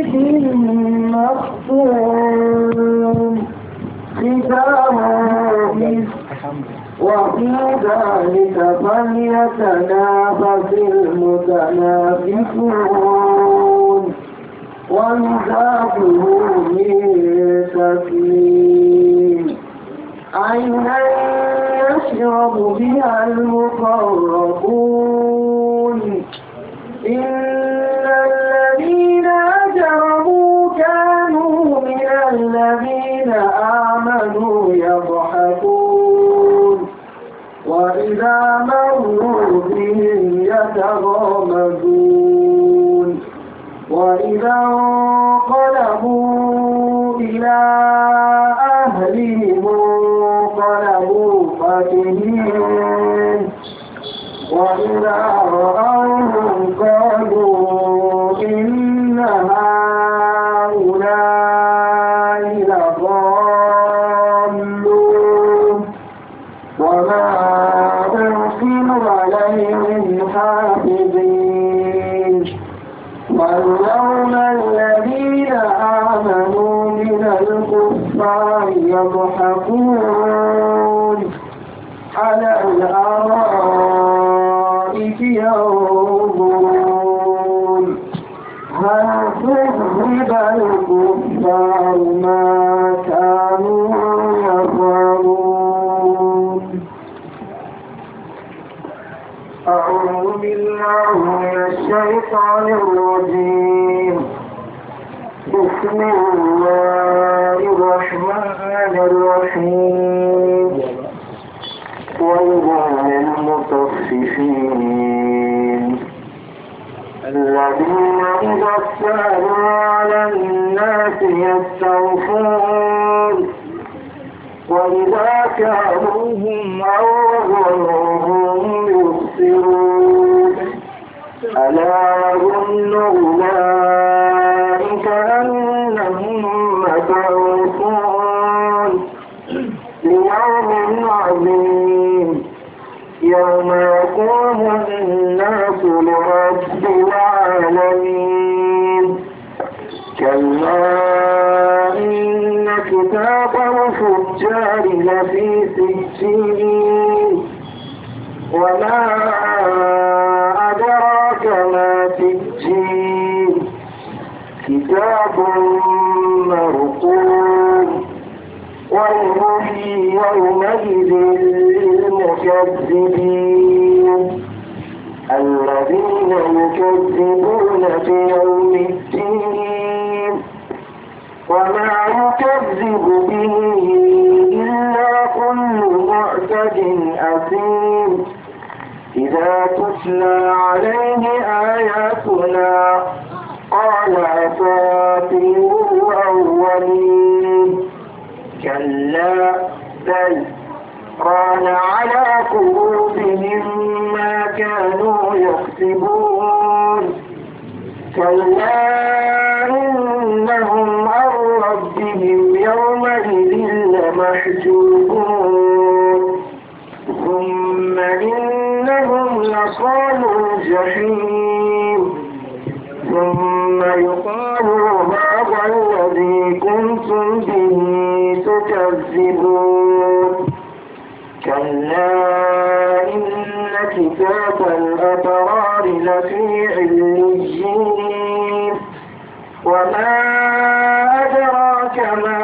مختوم ختامه وفي ذلك فليتنافس المتنافسون ومزاجه من تسليم عينا يشرب بها المقربون إن الذين أجرموا كانوا من الذين آمنوا يضحكون وإذا مروا بهم يتغامزون وإذا انقلبوا إلى أهلهم انقلبوا فكهين وإذا رأوهم قالوا إن هؤلاء لضالون وما أرسلوا عليهم حافظين واليوم الذين آمنوا من الكفار يضحكون على الأرائك ينظرون هل كذب الكفار ما كانوا يفعلون أعوذ بالله من الشيطان الرجيم بسم الله الرحمن الرحيم ويل للمطففين الذين إذا اكتالوا على الناس يستوفون وإذا كالوهم أو وزنوهم يخسرون ألا يظن أولئك أنهم مبعوثون ليوم عظيم يوم يقوم الناس لرب العالمين كلا إن كتاب الفجار لفي سجين وما أدراك ما سجين كتاب مرقوم ويل يومئذ للمكذبين الذين يكذبون بيوم الدين وما يكذب به إلا كل معتد أثيم إذا تتلى عليه آياتنا قال أساطير الأولين كلا بل ران على قلوبهم ما كانوا يكسبون كلا إنهم عن ربهم يومئذ لمحجوبون ثم إنهم لصالوا الجحيم ثم يقال هذا الذي كنتم به تكذبون كلا إن كتاب الأبرار لفي عليين وما أدراك ما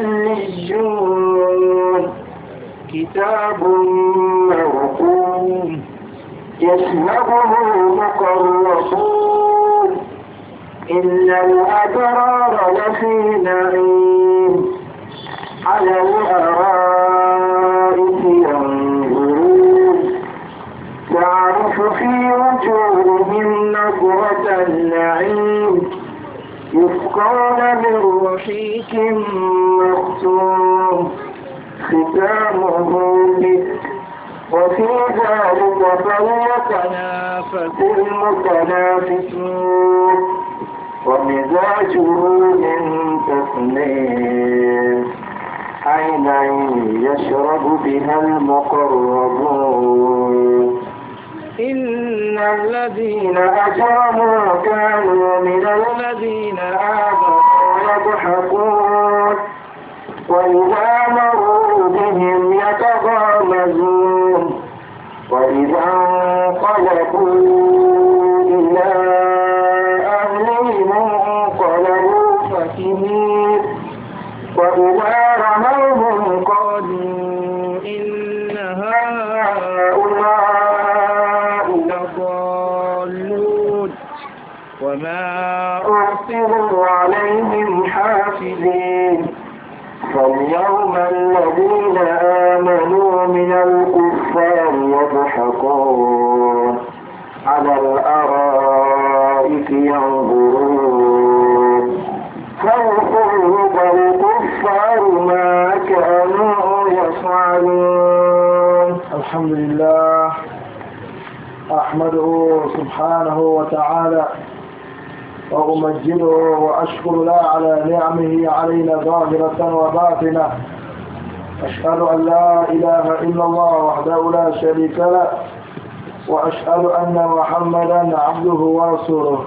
عليون كتاب مرقوم يشهده المقربون إلا الأبرار لفي نعيم على الأرائك ينظرون تعرف في وجوههم نظرة النعيم يسقون من رحيق مختوم ختامه مسك وفي ذلك فليتنافس المتنافسون ومزاجه من تسنيم عينا يشرب بها المقربون إن الذين أجرموا كانوا من الذين آمنوا يضحكون وإذا مروا بهم يتغامزون وإذا انقلبوا إلى أهلهم انقلبوا فكهين وإذا رموهم قالوا إن هؤلاء لضالون وما أرسلوا عليهم حافظين فاليوم الذين آمنوا من الكفار يضحكون على الأرائك ينظرون فوقهم الكفار ما كانوا يفعلون. الحمد لله أحمده سبحانه وتعالى وأمجده وأشكر له على نعمه علينا ظاهرة وباطنة. أشهد أن لا إله إلا الله وحده لا شريك له وأشهد أن محمدا عبده ورسوله.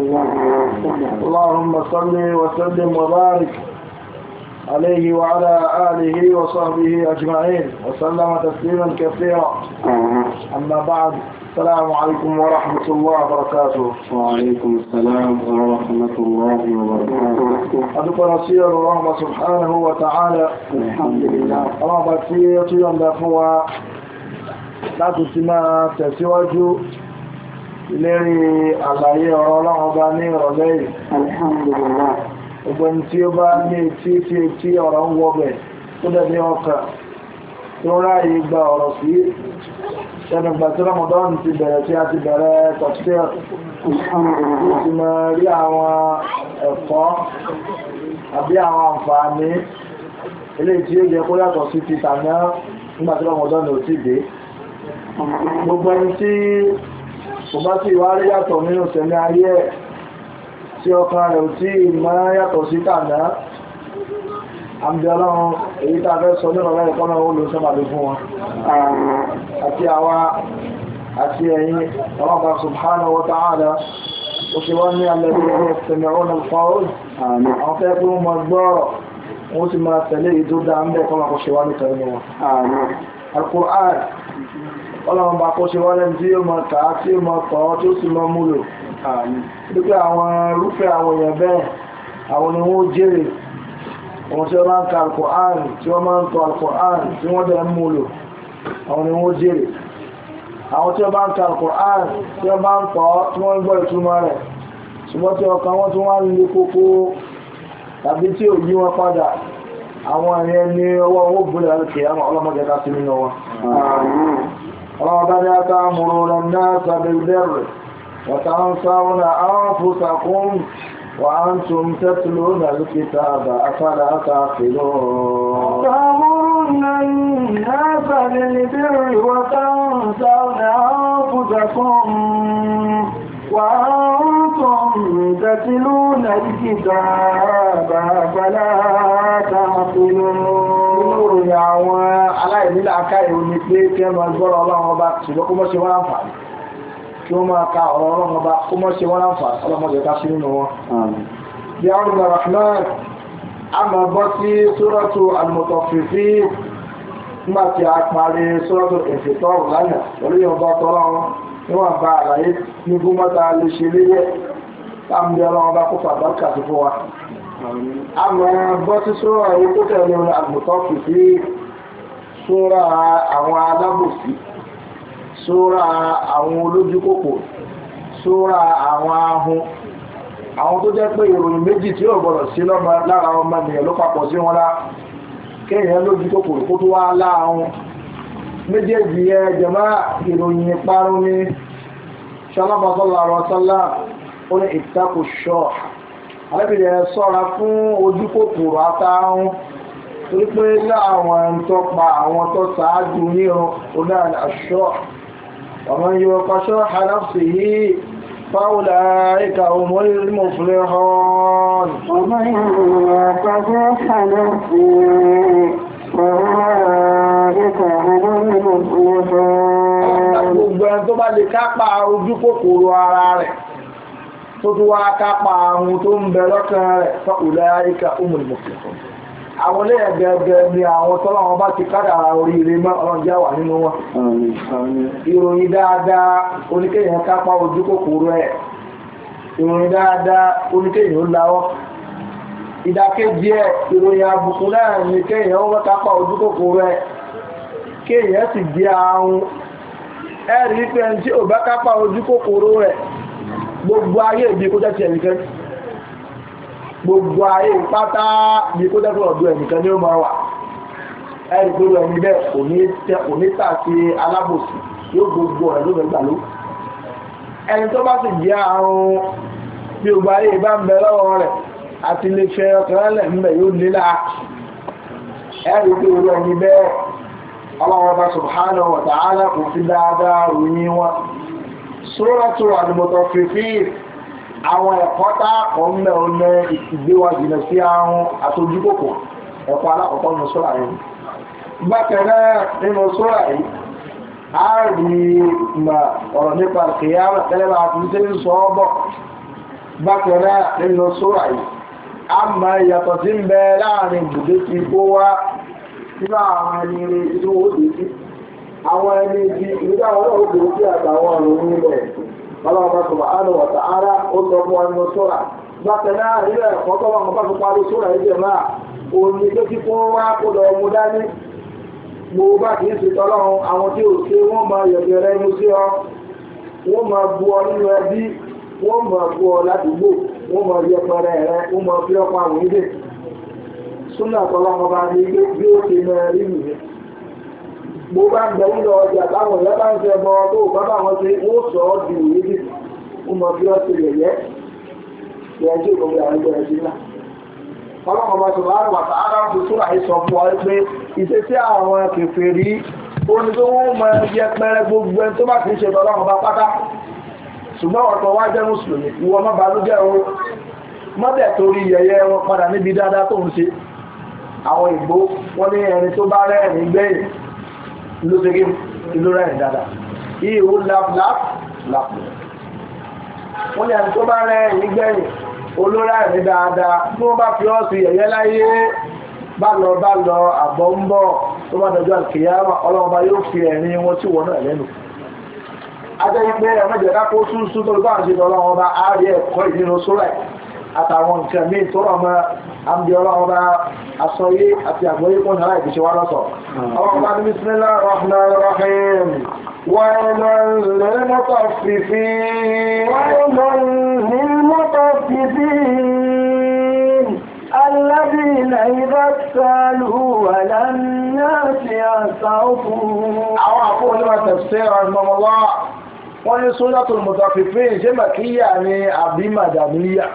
اللهم صل وسلم وبارك عليه وعلى آله وصحبه أجمعين وسلم تسليما كثيرا. أما بعد، السلام عليكم ورحمة الله وبركاته. وعليكم السلام ورحمة الله وبركاته. أدوك نصير الله سبحانه وتعالى. الحمد لله. الله بكثير يندفوا لا تسمع تسواجه lérí àlàyé ọ̀rọ̀ Ọlọ́run Ọba ní ìrọ̀lẹ́ yìí. Alhamdulillah. Ọgbọ̀n tí ó bá ní tí ọ̀rọ̀ ń wọ́bẹ̀ tó dẹ̀bí ọkà tó ráyé gba ọ̀rọ̀ sí ṣẹ́nùgbà tí Ramadan ti bẹ̀rẹ̀ tí a ti bẹ̀rẹ̀ tafsir. Alhamdulillah. Ti mọ̀ rí àwọn ẹ̀kọ́ àbí àwọn àǹfààní eléyìí tí ó jẹ́ kó yàtọ̀ sí ti tàná nígbà tí Ramadan ò ti dé. Gbogbo ẹni tí kò bá sì wá rí yàtọ̀ nínú tẹ̀lé ayé ẹ̀ tí ọkàn rẹ̀ ò tí ìmọ̀ yàtọ̀ sí tàná, àmì Ọlọ́run èyí tàà fẹ́ sọ nínú ọ̀rẹ́ ìkọ́nà olùsọ́bàlú fún wọn àti àwa àti ẹ̀yin ọlọ́pàá subhanahu wa ta'ala ó ṣe wọ́n ní alladhina yastami'una al-qawl, àwọn fẹ́ fún wọn gbọ́rọ̀ wọ́n sì máa tẹ̀lé ìdó dá ń bẹ́ kọ́nà kò ṣe wá ní tẹ̀lé wọn. Al-Qur'an Ọlọ́run bá kó ṣe wá lẹ́ni tí ó máa kàá tí ó máa tọ́ tí ó sì máa múlò. Nígbà àwọn irúfẹ́ àwọn èèyàn bẹ́ẹ̀ àwọn ni wọ́n jèrè, àwọn tí wọ́n máa ń ka Al-Qur'an tí wọ́n máa ń tọ́ Al-Qur'an tí wọ́n dẹ̀ ń múlò, àwọn ni wọ́n jèrè. Àwọn tí wọ́n bá ń ka Al-Qur'an tí wọ́n bá ń tọ́ tí wọ́n ń gbọ́ ìtumọ̀ rẹ̀ ṣùgbọ́n tí ọkàn wọn tí wọ́n ń lé kókó tàbí tí ò yí wọn padà, àwọn èèyàn ní ọwọ́ owó búrẹ̀ alùkè àwọn ọlọ́mọdé ká sí nínú wọn. ربنا تأمرون الناس بالبر وتنسون أنفسكم وأنتم تتلون الكتاب أفلا تعقلون. تأمرون الناس بالبر وتنسون أنفسكم وأنتم تتلون الكتاب أفلا تعقلون. Àwọn aláìnílà akáyò ní pé kí ẹ máa gbọ́rọ̀ Ọlọ́run Ọba ṣùgbọ́n kó mọ́ ṣe wọ́n láǹfààní, kí wọ́n máa ka ọ̀rọ̀ Ọlọ́run Ọba kó mọ́ ṣe wọ́n láǹfààní, ọlọ́mọdé ká sí nínú wọn. Bí àwọn ọmọ Rahman a máa bọ́ sí Suratu Al-Mutaffifin nígbàtí a parí Suratu Al-Infitar lánàá pẹ̀lú ìyọ̀nba tọ́lọ́ wọn níwọ̀n bá àlàyé ní gúnmọ́ta lè ṣe léyẹ láàmì Ọlọ́run Ọba kó fàbáríkà sí fún wa. A máa bọ́ sí Sura èyí tó tẹ̀lé Al-Mutaffifin, Sura àwọn alábòsí, Sura àwọn olójúkòkò, Sura àwọn ahun, àwọn tó jẹ́ pé ìròyìn méjì tí ó gbọ́dọ̀ sí lára ọmọ ènìyàn ló papọ̀ sí wọn lá, kéèyàn lójúkòkò kó tó wá láàrún méjèèjì yẹ jẹ̀má ìròyìn ìparun ní. Sallallahu alaihi wasallam ó ní ittaqu shuh, alẹ́bìnrin sọ́ra fún ojúkòkòrò àtàrún torí pé láwọn ẹni tó pa àwọn tó ṣáájú ní ọ̀nà àṣọ́ ọmọ yíò kọṣọ́ àdáfì yìí fáwọláríkà humul muflihun. ọmọ yíò kọṣọ́ àdáfì fáwọláríkà humul muflihun. Gbogbo ẹni tó bá lè kápá ojúkòkòrò ara rẹ̀ tó tún wá kápá àwọn tó ń bẹ lọ́kàn rẹ̀ fún ulaika humul muflihun àwọn ilé ẹ̀gẹ̀gẹ̀ ni àwọn tọ́lọ́wọ́n bá ti kádàrà oríire mọ́ ọlọ́njẹ́ wà nínú wọn ìròyìn dáadáa oníkéyàn kápá ojú kòkòrò ẹ̀ ìròyìn dáadáa oníkéyàn ó láwọ́ ìdákéjì ẹ̀ ìròyìn àbùkù náà ní kéyàn ó kápá ojú kòkòrò ẹ̀ kéyàn sì jẹ́ àrùn ẹ̀rí pé ẹni tí ò bá kápá ojú kòkòrò rẹ̀ gbogbo ayé ìbí kó jẹ́ ti ẹnìkan gbogbo ayé pátá bí kó jẹ́ ọ̀dọ̀ ẹnìkan ní ó máa wà ẹ̀rí pé ẹni bẹ́ẹ̀ kò ní tà sí alábòsí yóò gbogbo ẹ̀ ló gbẹ̀gbà ló ẹni tó bá sì jẹ́ àrùn bí gbogbo ayé bá ń bẹ lọ́wọ́ rẹ̀ àti lè fẹ́ ọkàn lẹ̀ ń bẹ̀ yóò nílá ẹ̀rí pé ẹni bẹ́ẹ̀ Allah subhanahu wa ta'ala kò fi dáadáa ròyìn wọn Suratu al-Mutaffifin àwọn ẹ̀kọ́ tá ọmọ ọ̀nà ìgbéwà jìnà sí àrùn àtojúkòkò ẹ̀kọ́ alákọ̀ọ́kọ́ nínú sura yìí bákanáà nínú sura yìí a rí ọ̀rọ̀ nípa al-qiyamah tẹ́lẹ̀bà àti ìṣẹ́ sọ ọ́bọ̀ bákanáà nínú sura yìí a ma yàtọ̀ sí ń bẹ láàrin ibùdó ti kó wá nínú àwọn ẹni rí inú òdì sí àwọn ẹni tí ìgbà wọn ó dé sí àtàwọn ọ̀rọ̀ nílẹ̀ ọlọ́ọ̀bá subhanahu wa ta'ala ó sọ fún wọn nínú sóra bákan náà ilẹ̀ ẹ̀kọ́ tó wọn bá fi parí sóra ẹ̀jẹ̀ máa òní tó ti fún wá kó lọ mú dání mo bá kì í ṣe tọ́lọ́run àwọn tí ò ṣe wọ́n máa yẹ̀gẹ̀ rẹ inú sí ọ wọ́n máa bu ọ nínú ẹbí wọ́n máa bu ọ ládùúgbò wọ́n máa yẹpẹrẹ rẹ wọ́n máa fi ọkọ̀ àwọn ìdè súnà tọ́lọ́run bá ní bí ó ti mẹ́rin nìyẹn mo bá ń bẹ nínú ọjà táwọn ìyá bá ń fẹ́ bọ tó bá bá wọn ṣe ó sọ ọ́ di ìwé bí ó mọ bí wọ́n ṣe yẹ̀yẹ́ ìyẹn tí òkòwé àwọn ẹgbẹ́ ẹ̀ṣin náà. ọlọ́run ọba sọ̀rọ̀ àrùn àti aráàlú tó súnà yìí sọ fún ọ pé ìṣesí àwọn kèfèrí ó ní pé wọ́n mọ ẹyẹ pẹrẹ gbogbo ẹni tó bá fi ń ṣe ọlọ́run ọba pátá ṣùgbọ́n ọ̀tọ̀ wá jẹ́ mùsùlùmí ìwọ má banújẹ́ o mọ́bẹ̀ torí yẹ̀yẹ́ wọn padà níbi dáadáa tó ń ṣe àwọn ìgbó wọn ní ẹni tó bá rẹ́rìn gbẹ̀yìn ló ṣe gé ìlú rẹ̀ dáadáa yìí ó lápù wọ́n ní àti tó bá rẹ̀ nígbẹ̀yìn olóra rẹ̀ dáadáa tí wọ́n bá fi ọ́ sí ẹ̀yẹ́ láyé bá lọ àbọ̀ ń bọ̀ tó bá dọjọ́ àkìyàmà ọlọ́ọ̀bá yóò fi ẹ̀rin wọn tí wọ́n náà lẹ́nu ajẹ́ pé ẹ̀mọ́jẹ̀ kápó súnsún tó bá ń ṣe lọ́wọ́ba ààrẹ ẹ̀kọ́ ìdínú sórà àtàwọn nǹkan míì tó rọ̀ mọ́ àmì ọlọ́ọ̀bá àsọyé àti àgbóyé kún náà ìbíṣẹ́ wá lọ́sọ̀ ọlọ́ọ̀bá ní bismillahir rahmanir rahim wailul lil mutaffifin الذين إذا اكتالوا على الناس يستوفون àwọn àfọ́ onímọ̀ tafsir rahimahullah wọ́n ní Suratul Mutaffifin ṣe Makkiyya ní àbí Madaniyya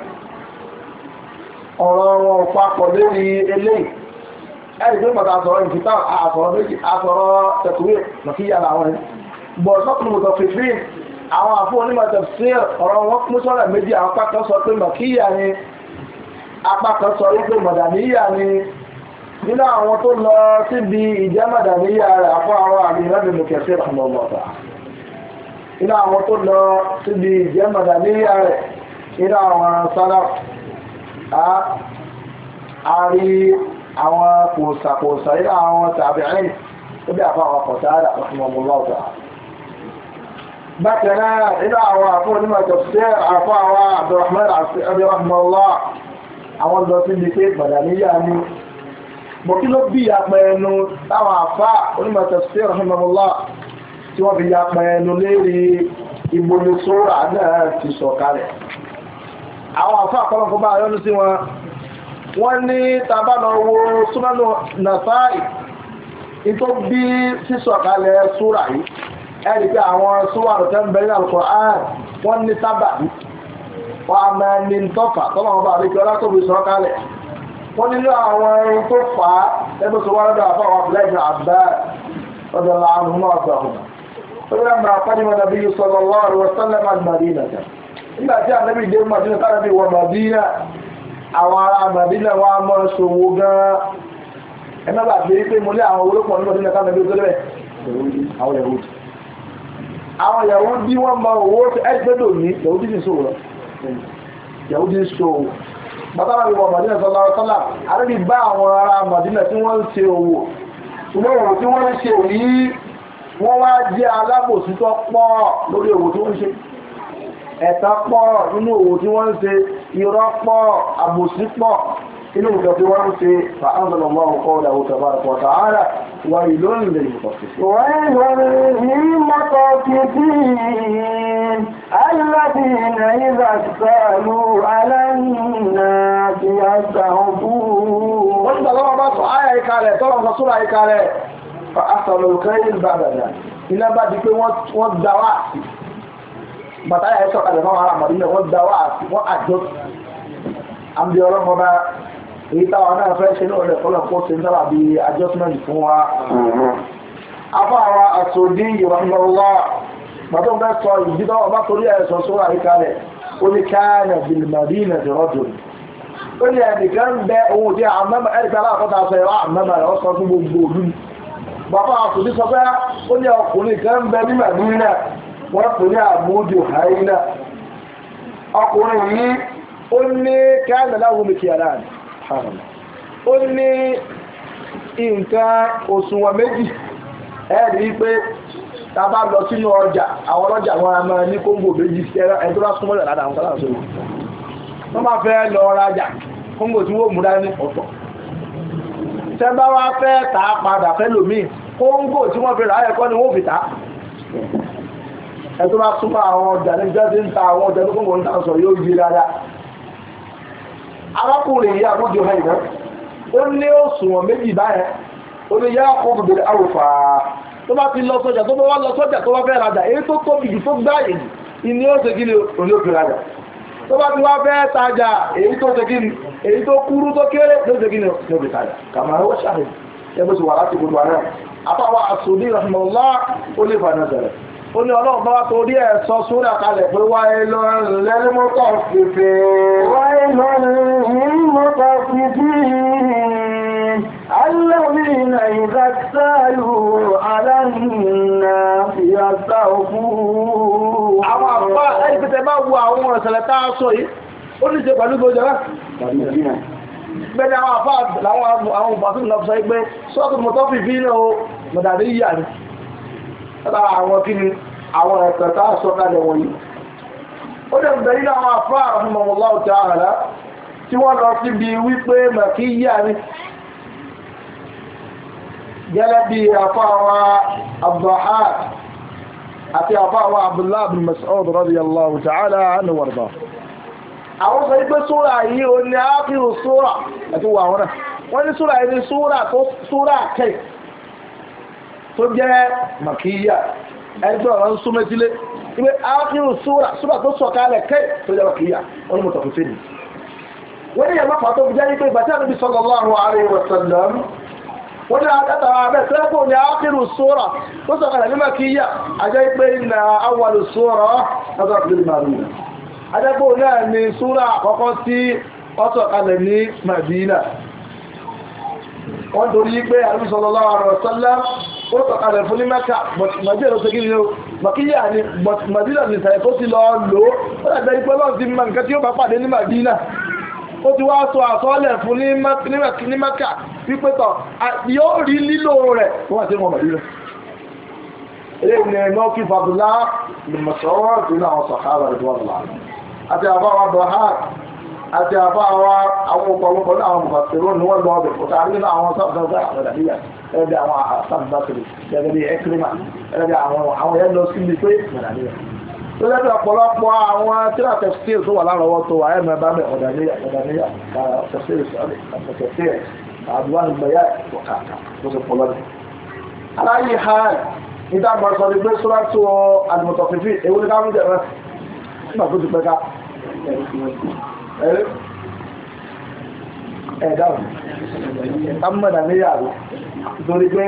ọ̀rọ̀ wọn papọ̀ lórí eléyìí ẹ̀rì tó pàtàkì àsọ̀rọ̀ ìfìtà àsọ̀rọ̀ méjì àsọ̀rọ̀ Takwir Makkiyya làwọn ẹni bọ̀ Suratul Mutaffifin àwọn àfọ́ onímọ̀ tafsir ọ̀rọ̀ wọn kún sọ́rọ̀ méjì àwọn pákan sọ pé Makkiyya ni apá kan sọ wípé Madaniyya ni nínú àwọn tó lọ síbi ìjẹ́ Madaniyya rẹ̀ àpọ̀ àwọn àmì ìrẹ́bìnrin kẹsẹ̀ ọmọọmọta nínú àwọn tó lọ síbi ìjẹ́ Madaniyya rẹ̀ nínú àwọn sálà àárí àwọn kòsàkòsà nínú àwọn tàbí'ìn tó bí àpá àwọn Qatada ọmọọmọta bákan náà nínú àwọn àfọ́ onímọ̀ tafsir àfọ́ àwọn Abdurrahman rahimahullah àwọn lọ sí ibi pé Madaniyya ni mọ̀ kí ló bí apẹ ẹnu táwọn àfá onímọ̀ tafsir rahimahullah tí wọ́n fi ya apẹ ẹnu lérí ìbòlè sóra náà ti sọ̀kalẹ̀ àwọn àfá àkọlọ́kọ́ bá yọ́nú sí wọn wọ́n ní tàbánà wo Sunanu Nasa'i ìtò bí sísọ̀kalẹ̀ sóra yìí ẹ̀rì pé àwọn sóra rẹ̀ ń bẹ̀rẹ̀ Al-Qur'an wọ́n ní sábàbí wọ́n a máa ní tọ́fà tọ́lọ́wọ́ bá àríkẹ́ ọlátòbí sọ kalẹ̀ wọ́n nílò àwọn ẹrin tó fà á ẹgbẹ́ sọ wọ́n lọ́dọ̀ àfáwọ̀ abúlẹ́gbẹ̀ àbá ọdọ̀ láàrín náà gbàhùn ó yẹ́ máa pàdínmọ̀ nàbí sallallahu alaihi wasallam al-Madina nígbà tí ànábì dé Madina tánàbí wọ Madina àwọn ará Madina wọ́n á mọ́ ṣòwò gan ẹ̀mẹ́bà pé pé mo lé àwọn olópọ̀ ní Madina tánàbí tó lẹ́bẹ̀ àwọn Yahudi wọ́n mọ owó ẹgbẹ́dò ní Yahudi ní ṣòwò Yahudi ṣòwò bàbá mi wọ Màdínà sallallahu alaihi wasallam àrẹ́bí bá àwọn ará Màdínà tí wọ́n ń ṣe òwò ṣùgbọ́n òwò tí wọ́n ń ṣe yìí wọ́n wá jẹ́ alábòsí tó pọ̀ lórí òwò tí wọ́n ń ṣe ẹ̀tàn pọ̀ nínú òwò tí wọ́n ń ṣe irọ́ pọ̀ àbòsí pọ̀ inú nǹkan tí wọ́n ń ṣe فأنزل الله قوله تبارك وتعالى ويل للمطففين الذين إذا اكتالوا على الناس يستوفون وانت الله ما سعى يكالي ترى رسول يكالي فأحسنوا الخير بعد ذلك إلا بعد كي وضعوا bàtàyà ẹ̀ṣọ́ kalẹ̀ fún ara Màdínà wọ́n dáwà àti wọ́n àjọ àmì ọlọ́mọba èyí táwọn náà fẹ́ ṣe náà rẹ̀ fọ́lọ̀ kó ṣe ń sábà bí adjustment fún wa afáwa àtòdí ìrọ̀lọ́wọ́ bàtọ́ fẹ́ sọ ìdídọ́ ọba torí ẹ̀ṣọ́ sóra ìkalẹ̀ ó ní káàyà bil Madina rọ́jò ó ní ẹnìkan bẹ ohun tí àmọ́mọ́ ẹ̀ríkà aláàkọ́ta sọ ẹ̀rọ àmọ́mọ́ rẹ̀ ó sọ fún gbogbo òlú bàbá àtòdí sọ pé ó ní ọkùnrin kan bẹ ní Madina wọ́n pè ní àmúdù haina ọkùnrin yìí ó ní káàmìláwò mìkì àdáàdì ó ní nǹkan òṣùwọ̀n méjì ẹ̀rí pé tàbá lọ sínú ọjà àwọn ọlọ́jà wọn a máa ní kóńgò méjì ẹ̀tọ́ bá súnmọ́lẹ̀ lára àwọn kọ́lá sórí wọ́n máa fẹ́ lọ rajà kóńgò tí wọ́n mú dání ọ̀tọ̀ tẹ́bá wá fẹ́ tà padà fẹ́ lòmíì kóńgò tí wọ́n fi rà ẹ̀kọ́ ni wọ́n fi tà ẹ̀tọ́ bá súnmọ́ àwọn ọjà ní jẹ́ tí ń ta àwọn ọjà tó kún ń tàṣọ yóò yí rárá arákùnrin yìí àmójò ha ìdá ó ní òṣùwọ̀n méjì báyẹn ó ní yá kó bèbèrè àwòfà tó bá ti lọ sọ́jà tó bá wá lọ sọ́jà tó bá fẹ́ rajà èyí tó tóbi jù tó gbáyé ìní ó ṣe kíni òní òfin rajà tó bá ti wá fẹ́ tajà èyí tó ṣe kíni èyí tó kúrú tó kéré tó ṣe kíni ní òfin tajà kàmáà ó ṣàrẹ̀ ẹgbẹ́ sì wà láti gbogbo ààrẹ àpáwà àsòdí rahimahullah ó lè fà náà sẹ̀rẹ̀ ó ní ọlọ́run bá wá torí ẹ̀ sọ súnà kalẹ̀ pé wáyé lọ́rùn lẹ́nu mọ́tọ̀ fífẹ́ wáyé lọ́rùn mọ́tọ̀ fífẹ́ alẹ́mìnà ìdásáàlù aláìnà ìyàtà òkú àwọn àpá ẹgbẹ̀tẹ̀ bá wo àwọn ọ̀sẹ̀lẹ̀ tá a sọ yìí ó ní ṣe pẹ̀lú gbọ́jọ́ rẹ̀ gbẹ́ni àwọn àpá àwọn òbátún lọ sọ pé sọ́ọ̀tù mọ́tọ̀ fífẹ́ náà mọ̀dàdé yíyà ni lára àwọn kí ni àwọn ẹ̀kọ̀ tá a sọ kalẹ̀ wọ̀nyí ó dẹ̀ bẹ̀rẹ̀ ní àwọn àfáà rahimahullahu ta'ala tí wọ́n lọ sí bí wípé màkíyà ní gẹ́lẹ́ bí àfáà Abdullahi àti àfáà Abdullah bin Mas'ud radiyallahu ta'ala anhu warda àwọn sọ wípé súra yìí ó ní ákìrù súra àti wà wọ́n ní súra yìí ní súra kẹ́ tó jẹ́ màkíyà ẹjọ́ ọ̀rọ̀ ń súnmẹ́tílé ibé ákírù súrà tó sọ̀kalẹ̀ kẹ́ tó jẹ́ màkíyà wọ́n ni mọ̀tàkù sí ni wọ́n ni yàmá pàtó bí jẹ́ wípé ìbàtí àbíbí sallallahu alaihi wasallam wọ́n ni àtàrà abẹ́ tẹ́lẹ̀kọ́ ni ákírù súrà tó sọ̀kalẹ̀ ní màkíyà ajẹ́ pé inna awwalu súrà ajẹ́pọ̀ náà ni súrà àkọ́kọ́ tí ó sọ̀kalẹ̀ ní Madina wọ́n torí pé àbíbí sallallahu alaihi wasallam ó tọ̀kalẹ̀ fún ní Mẹ́kà Màdínà ló ṣe kí ni ó Màkíyà ni Màdínà ní ìsàlẹ̀ tó ti lọ lò ó dàbẹ̀ ipẹ́ lọ́n ti mọ nǹkan tí ó bá pàdé ní Màdínà ó ti wá sọ àsọ́ọ́lẹ̀ fún ní Mẹ́kà wípé tọ̀ yóò rí lílò rẹ̀ wọ́n àti wọn Màdínà ilé ìrìn ẹ̀nà kí fàbùlá lè mọ̀sọ́rọ̀ ìpínlẹ̀ àwọn sàkárà ìdúwàlá àti àbáwà bọ̀hár àti àbáwà àwọn ọ̀pọ̀lọpọ̀ ní àwọn mùfàsírò ní wọ́n lọ ọbẹ̀ kò tàbí nínú àwọn sáfẹ́fẹ́ àwọ̀dàdíyà ẹgbẹ́ àwọn àsáfẹ́fẹ́ gẹ́gẹ́ bí ẹkìrìmà ẹgbẹ́ àwọn yẹn lọ sí ilé pé àwọ̀dàdíyà tó lẹ́bẹ̀ ọ̀pọ̀lọpọ̀ àwọn tíra tẹ̀síl tó wà lárọ̀wọ́ tó wà ẹ̀mẹ́ bá mẹ́ ọ̀dàdíyà tẹ̀síl àdúrà nígbàyà ọ̀kàkà tó sì pọ̀lọ́ aláyé ha nígbà gbọ́n sọ ní pé sọ́lá tó àdìmọ̀tọ̀fífì ewu ní ká mú jẹ̀rẹ̀ nígbà tó ti pẹ́ ká ẹ̀dáwọ̀ amọ́dà ní yàrá torí pé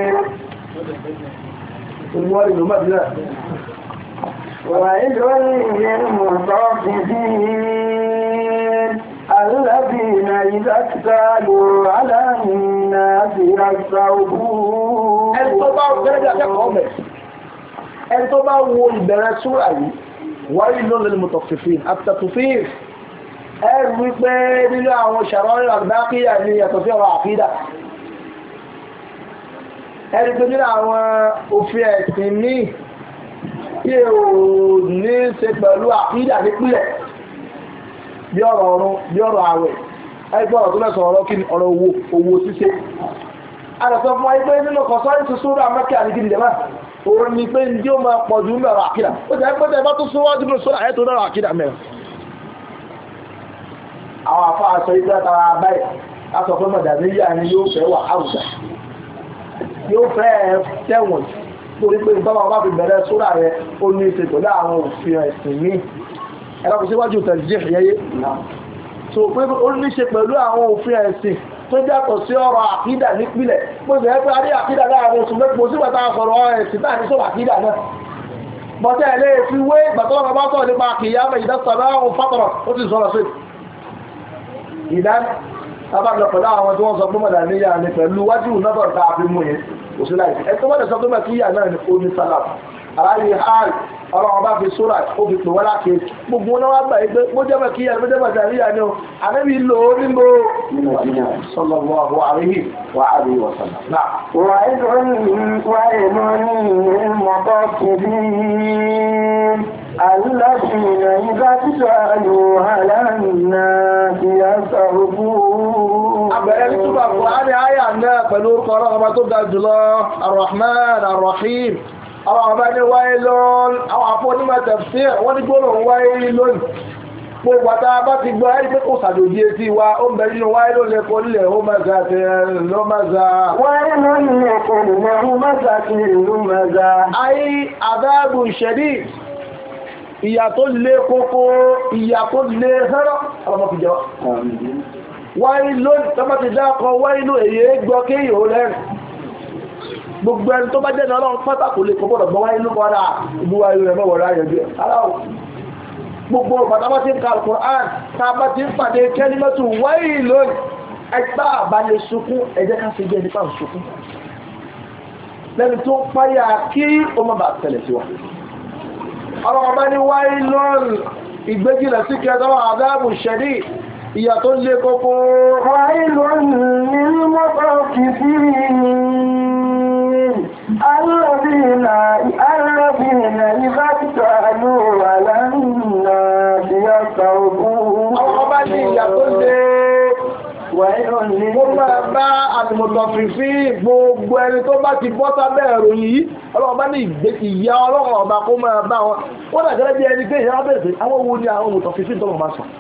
olùwárí ló mọ̀ sílẹ̀ الذين إذا اكتالوا على الناس يستوفون ẹni tó bá wo ìbẹ̀rẹ̀ súrà yìí wáyé ló lil mutaffifin at-tatfif ẹ̀rù wípé nínú àwọn ṣàrọ́rì àgbákíyà ní yàtọ̀ sí ọ̀rọ̀ àkídà ẹ̀rù pé nínú àwọn òfin ẹ̀sìn ní tí ò ní ṣe pẹ̀lú àkídà nípìlẹ̀ bí ọ̀rọ̀ ọ̀run bí ọ̀rọ̀ àwẹ̀ ẹgbẹ́ ọ̀rọ̀ tó lẹ́sọ̀ ọ̀rọ̀ kí ni ọ̀rọ̀ owó ṣíṣe àdàsọ fún wáyé pé nínú kọ̀sọ́ ìtúsúrà mẹ́kẹ́ àdíkì ìjẹ̀má òun ni pé ní ó máa pọ̀ jù mẹ́rọ àkídà ó jẹ́ pé tẹ́ bá tó súnwájú ní sọ́rọ̀ àyẹ́tò náà àkídà mẹ́rọ àwọn àfá aṣọ ìgbà tara báyìí aṣọ pé mọ̀dàmíyà ni yóò fẹ́ wà áwùjá yóò fẹ́ tẹ̀wọ̀n torí pé ìtọ́wọ́ bá fi bẹ̀rẹ̀ sọ́rọ̀ rẹ̀ ó ní ṣe pẹ̀lú àwọn òfin ẹ̀sìn míì ẹ̀rọ kò síwájú tẹ̀síjì yẹyẹ so pé ó ní ṣe pẹ̀lú àwọn òfin ẹ̀sìn tó jẹ́kọ̀ sí ọ̀rọ̀ àkídà nípìlẹ̀ pé bẹ̀rẹ̀ pé a rí àkídà láàrin oṣù mẹ́pọ̀ sí pẹ̀ta sọ̀rọ̀ ẹ̀sìn náà ní sọ̀rọ̀ àkídà náà bọ́tẹ́ ẹ̀lẹ́ fi wé ìgbàtọ́lọ́pàá bá sọ̀rọ̀ nípa kìyàmẹ̀ ìdásọ̀rọ̀ àwọn fátọ̀rọ̀ ó ti sọ̀rọ̀ sí ìdán tábàlọ̀ pẹ̀lú àwọn tí wọ́n sọ pé mọ̀dà níyà ní pẹ̀lú wájú náà tá a fi mú yẹn kò sí láì ẹ̀ tó mọ̀dà sọ pé mẹ́kíyà náà ní ó ní sálàf aláyé hàì ọlọ́run bá fi sóra ó fi pè wọ́n láti gbogbo náà wá gbà yí pé mo jẹ́ mẹ́kíyà mo jẹ́ mọ̀dà níyà ní o ànábì lò ó níbo sallallahu alaihi wa alihi wa sallam náà. الذين إذا تسألوا على الناس يصرفون àbẹ̀rẹ̀ túbà Kùránì àyà náà pẹ̀lú orúkọ ọlọ́ọ̀bá tó ga jùlọ Ar-Rahman Ar-Rahim ọlọ́ọ̀bá ní wáyé lọ́n àwọn àfọ́ onímọ̀ tafsir wọ́n ní gbọ́nà wáyé lónìí gbogbo àtà bá ti gbọ́ ẹ́rí pé kò sàdòdí etí wa ó ń bẹ nínú wáyé ló lẹ́kọ́ nílẹ̀ ó mẹ́ta ti ló mẹ́ta wáyé ló lẹ́kọ́ nílẹ̀ ó mẹ́ta ti ló mẹ́ta ayé àdáàbù ṣẹ̀dí ìyà tó lé kókó ìyà tó lé hẹ́rọ́ ọlọ́mọ́fìjọ́ wáyé lónìí tọ́mọ́ ti dákọ wáyé ló èyí gbọ́ kéyìí ó lẹ́rìn gbogbo ẹni tó bá jẹ́ ní ọlọ́run pátákó lè kọ́kọ́dọ̀ gbọ́ wáyé ló kọ́dà ìbúwá irú rẹ̀ mọ́wọ́ ráyẹ̀ bí aláwọ̀ gbogbo bàtà bá ti ń ka Al-Qur'an tá a bá ti ń pàdé kẹ́límẹ́tù wáyé lónìí ẹgbẹ́ àbálẹ̀ sunkún ẹjẹ́ ká fi jẹ́ nípa sunkún lẹ́ni tó ń páyà kí ó má bàa tẹ̀lẹ̀ sí wa ọlọ́run bá ní wáyé lónìí ìgbéjìlẹ̀ sí kẹtọ́ àdáàbù ṣẹ̀dí ìyà tó lé kókó wáyé lónìí ní الذين إذا اكتالوا على الناس يستوفون ọba ní ìyà tó lé mo máa bá àtìmọ̀tọ̀fífí gbogbo ẹni tó bá ti bọ́ sábẹ́ ẹ̀rọ yìí ọlọ́run bá ní ìyà ọlọ́run ọba kó máa bá wọn wọ́n dàgẹ́rẹ́ bí ẹni pé ìyá bẹ̀rẹ̀ pé àwọn wo ni àwọn mọ̀tọ̀fífí tó máa sọ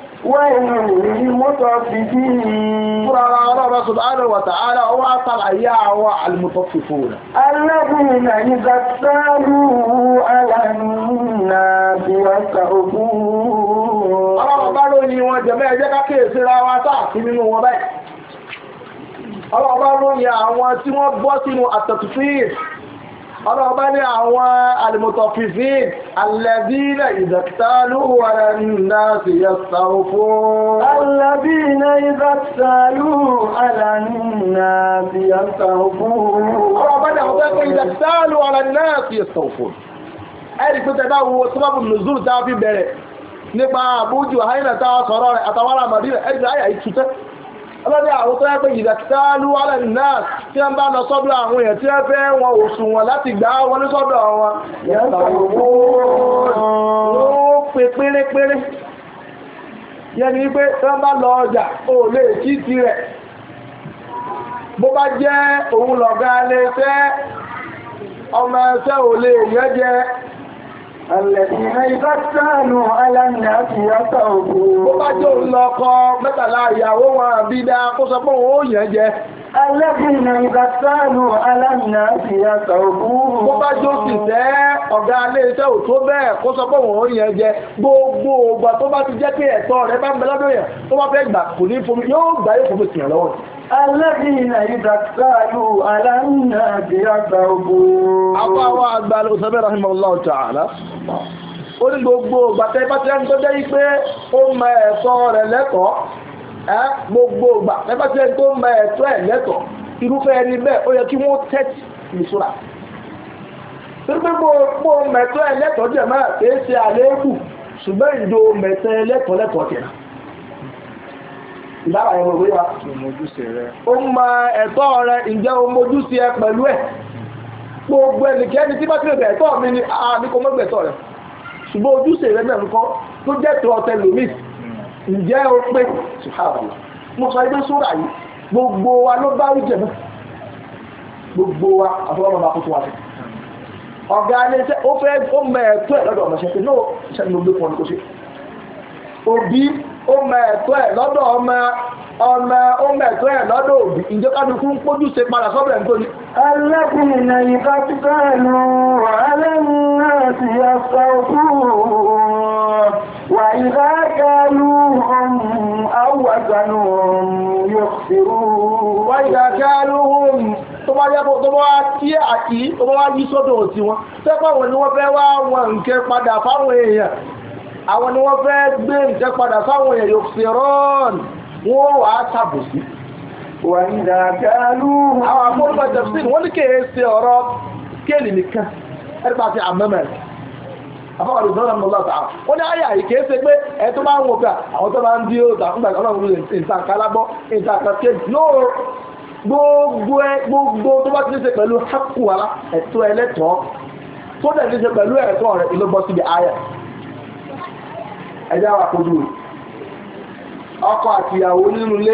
الله سبحانه وتعالى هو أصل أياه المطففون الذين إذا اكتالوا على الناس يستوفون الله قالوا لي وجماعة جاكا كيسرا واتاكي منه وبي الله قالوا لي àwọn tí wọ́n bọ́ sínú التطفيف ọlọ́ọ̀bá ní àwọn alìmọ̀tọ̀fífín alladhina idha iktalu ala an-nasi yastawfun alladhina idha iktalu ala an-nasi yastawfun ọlọ́ọ̀bá ní àwọn tẹ́kọ̀ idha iktalu ala an-nasi yastawfun ẹ̀rì tó tẹ́bá wo sababun nuzul tá fi bẹ̀rẹ̀ nípa Abu Juhayna tá sọ̀rọ̀ rẹ̀ àtàwárà Madina ẹ̀rì àyà ìtútẹ́ ọlọ́dí àwọn tó yẹ́ pé ìdàkítàlú alẹ́ náà tí wọ́n bá lọ sọ́dọ̀ àwọn èèyàn tí wọ́n fẹ́ wọn òsùn wọn láti gbá wọn ní sọ́dọ̀ wọn ó pè pérépéré yẹni wípé tí wọ́n bá lọ ọjà ó lè kí ti rẹ̀ bó bá jẹ́ òun lọ̀gá ẹlẹ́ṣẹ́ ọmọ ẹṣẹ́ ò lè yẹ́ jẹ́ الذين إذا اكتالوا على الناس يستوفون bó bá jẹ́ òun lọ́kọ mẹ́tàlá ìyàwó wọn àbí dáa kó sọ pé òun ó yẹn jẹ الذين إذا اكتالوا على الناس يستوفون bó bá jẹ́ òsì tẹ́ ọ̀gá iléeṣẹ́ ò tó bẹ́ẹ̀ kó sọ pé òun ó yẹn jẹ gbogbo ògbà tó bá ti jẹ́ pé ẹ̀tọ́ rẹ̀ bá ń bẹ lọ́dọ̀ yẹn tó bá fẹ́ gbà kò ní fomi yóò gbà yóò fomi tìyàn lọ́wọ́ الذين إذا اكتالوا على الناس يستوفون àbáwọ̀ àgbà Al-Uthaymin rahimahullahu ta'ala ó ní gbogbo gbàtẹ́ bá tẹ́ ń tó jẹ́ pé ó mọ ẹ̀tọ́ rẹ̀ lẹ́tọ̀ọ́ gbogbo gbàtẹ́ bá tẹ́ ń tó mọ ẹ̀tọ́ ẹ̀ lẹ́tọ̀ọ́ irúfẹ́ ẹni bẹ́ẹ̀ ó yẹ kí wọ́n tẹ́tì nìṣúra tí gbogbo mẹ̀tọ́ ẹ̀ lẹ́tọ̀ọ́ jẹ̀ máa kìí ṣe àléébù ṣùgbọ́n ìjọ mẹ̀tọ́ ẹ̀ lẹ́tọ̀ọ́ lẹ́tọ̀ọ́ tẹ̀ ìdára ẹ̀rọ ìwé wa ó mọ ẹ̀tọ́ rẹ̀ ǹjẹ́ o mójúṣe ẹ pẹ̀lú ẹ̀ gbogbo ẹnikẹ́ni tí bá ti rẹ̀ ẹ̀tọ́ mi ni a ní kò mọ́gbẹ̀tọ́ rẹ̀ ṣùgbọ́n ojúṣe rẹ̀ náà nǹkan tó jẹ́ tó ọtẹ lòmí ǹjẹ́ o pé ṣùgbọ́n mo sọ ẹgbẹ́ sóra yìí gbogbo wa ló bá rí jẹ̀mọ́ gbogbo wa àfọwọ́n máa kó tó wa sí ọ̀gá ilé iṣẹ́ ó fẹ́ ó mọ ẹ̀tọ́ ẹ̀ lọ́dọ̀ ọmọṣẹ́ pé náà iṣẹ́ ni mo gbé fún ọ ní kó ṣe òbí ó mọ ẹ̀tọ́ ẹ̀ lọ́dọ̀ ọmọ ó mọ ẹ̀tọ́ ẹ̀ lọ́dọ̀ òbí ìjọkadùkú ń pójú ṣe padà sọ́bẹ̀ nítorí. Alẹ́kùnrin ìka tí kẹ́ẹ̀lú àlẹ́mú náà ti yà sọ́kú wà ìdákẹ́lú àwọ̀gbànú yóò fi rú. Wà ìdákẹ́lú tó bá yẹ́pọ̀ tó bá wá tí àkí tó bá wá yí sọ́dọ̀ òtí wọn tẹ́pọ̀ wọn ni wọ́n fẹ́ wá wọn nǹkẹ́ padà fáwọn èèyàn àwọn ni wọ́n fẹ́ gbé nǹkẹ́ padà fáwọn èèyàn yóò fi rọ́ọ̀n wọ́n wà á tàbùsí wà ìdákẹ́lú àwọn akọ́lùmọ̀ tẹ̀síìn wọ́n ní kéè ṣe ọ̀rọ̀ kéèlì nìkan ẹ̀rẹ́pàá ti àmẹ́mẹ́ afọ́kàlù ìdánwò ọmọ ọlọ́ta ó ní àyà yìí kéè ṣe pé ẹ̀ tó bá ń wò pé àwọn tó bá ń dí ó tàkùngbà ọlọ́run ìtàkàlábọ́ ìtàkàkéèdì lóòrò gbogbo tó bá ti ṣe pẹ̀lú hákù ala ẹ̀tọ́ ẹlẹ́tọ̀ọ́ tó dẹ̀ ti ṣe pẹ̀lú ẹ̀tọ́ rẹ̀ ìlú bọ́ síbi àyà ẹjá wà kojú ọkọ àti ìyàwó nínú ilé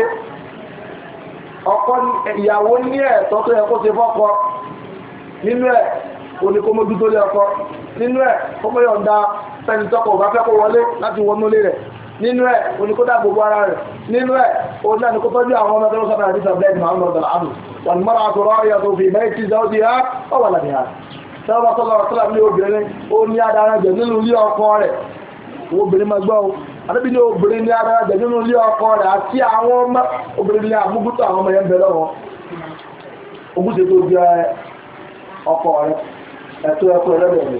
ọkọ ìyàwó ní ẹ̀tọ́ tó yẹ kó ṣe fọ́kọ nínú ẹ̀ oníkómójú tó lé ọkọ nínú ẹ̀ kọ́kọ́ yọ̀ǹda fẹ́ni tọ́kọ ò bá fẹ́ kó wọlé láti wọnú ilé rẹ̀ nínú ẹ̀ oníkódà gbogbo ara rẹ̀ nínú ẹ̀ òun náà ní kó tọ́jú àwọn ọmọ tẹ́lọ́sọ́nà àdísà bẹ́ẹ̀dì máa ń lọ dàlá àdù wọn mọ́ra àtọ̀rọ̀ ayọ̀ tó fi mẹ́rin tí ìjọ ti há ọwọ́ làdì há sọ́wọ́ sọ́lọ́ sọ́lá ní obìnrin ó ní adára jẹ nínú ilé ọkọ rẹ̀ obìnrin máa gbọ́ àdébí ní obìnrin ní adára jẹ nínú ilé ọkọ rẹ̀ àti àwọn ọmọ obìnrin ní àmúgútó àwọn ọmọ yẹn bẹ lọ́wọ́ ogúnṣe tó jẹ ọkọ rẹ̀ ẹ̀tọ́ ẹ̀kọ́ ẹlẹ́bẹ̀rẹ̀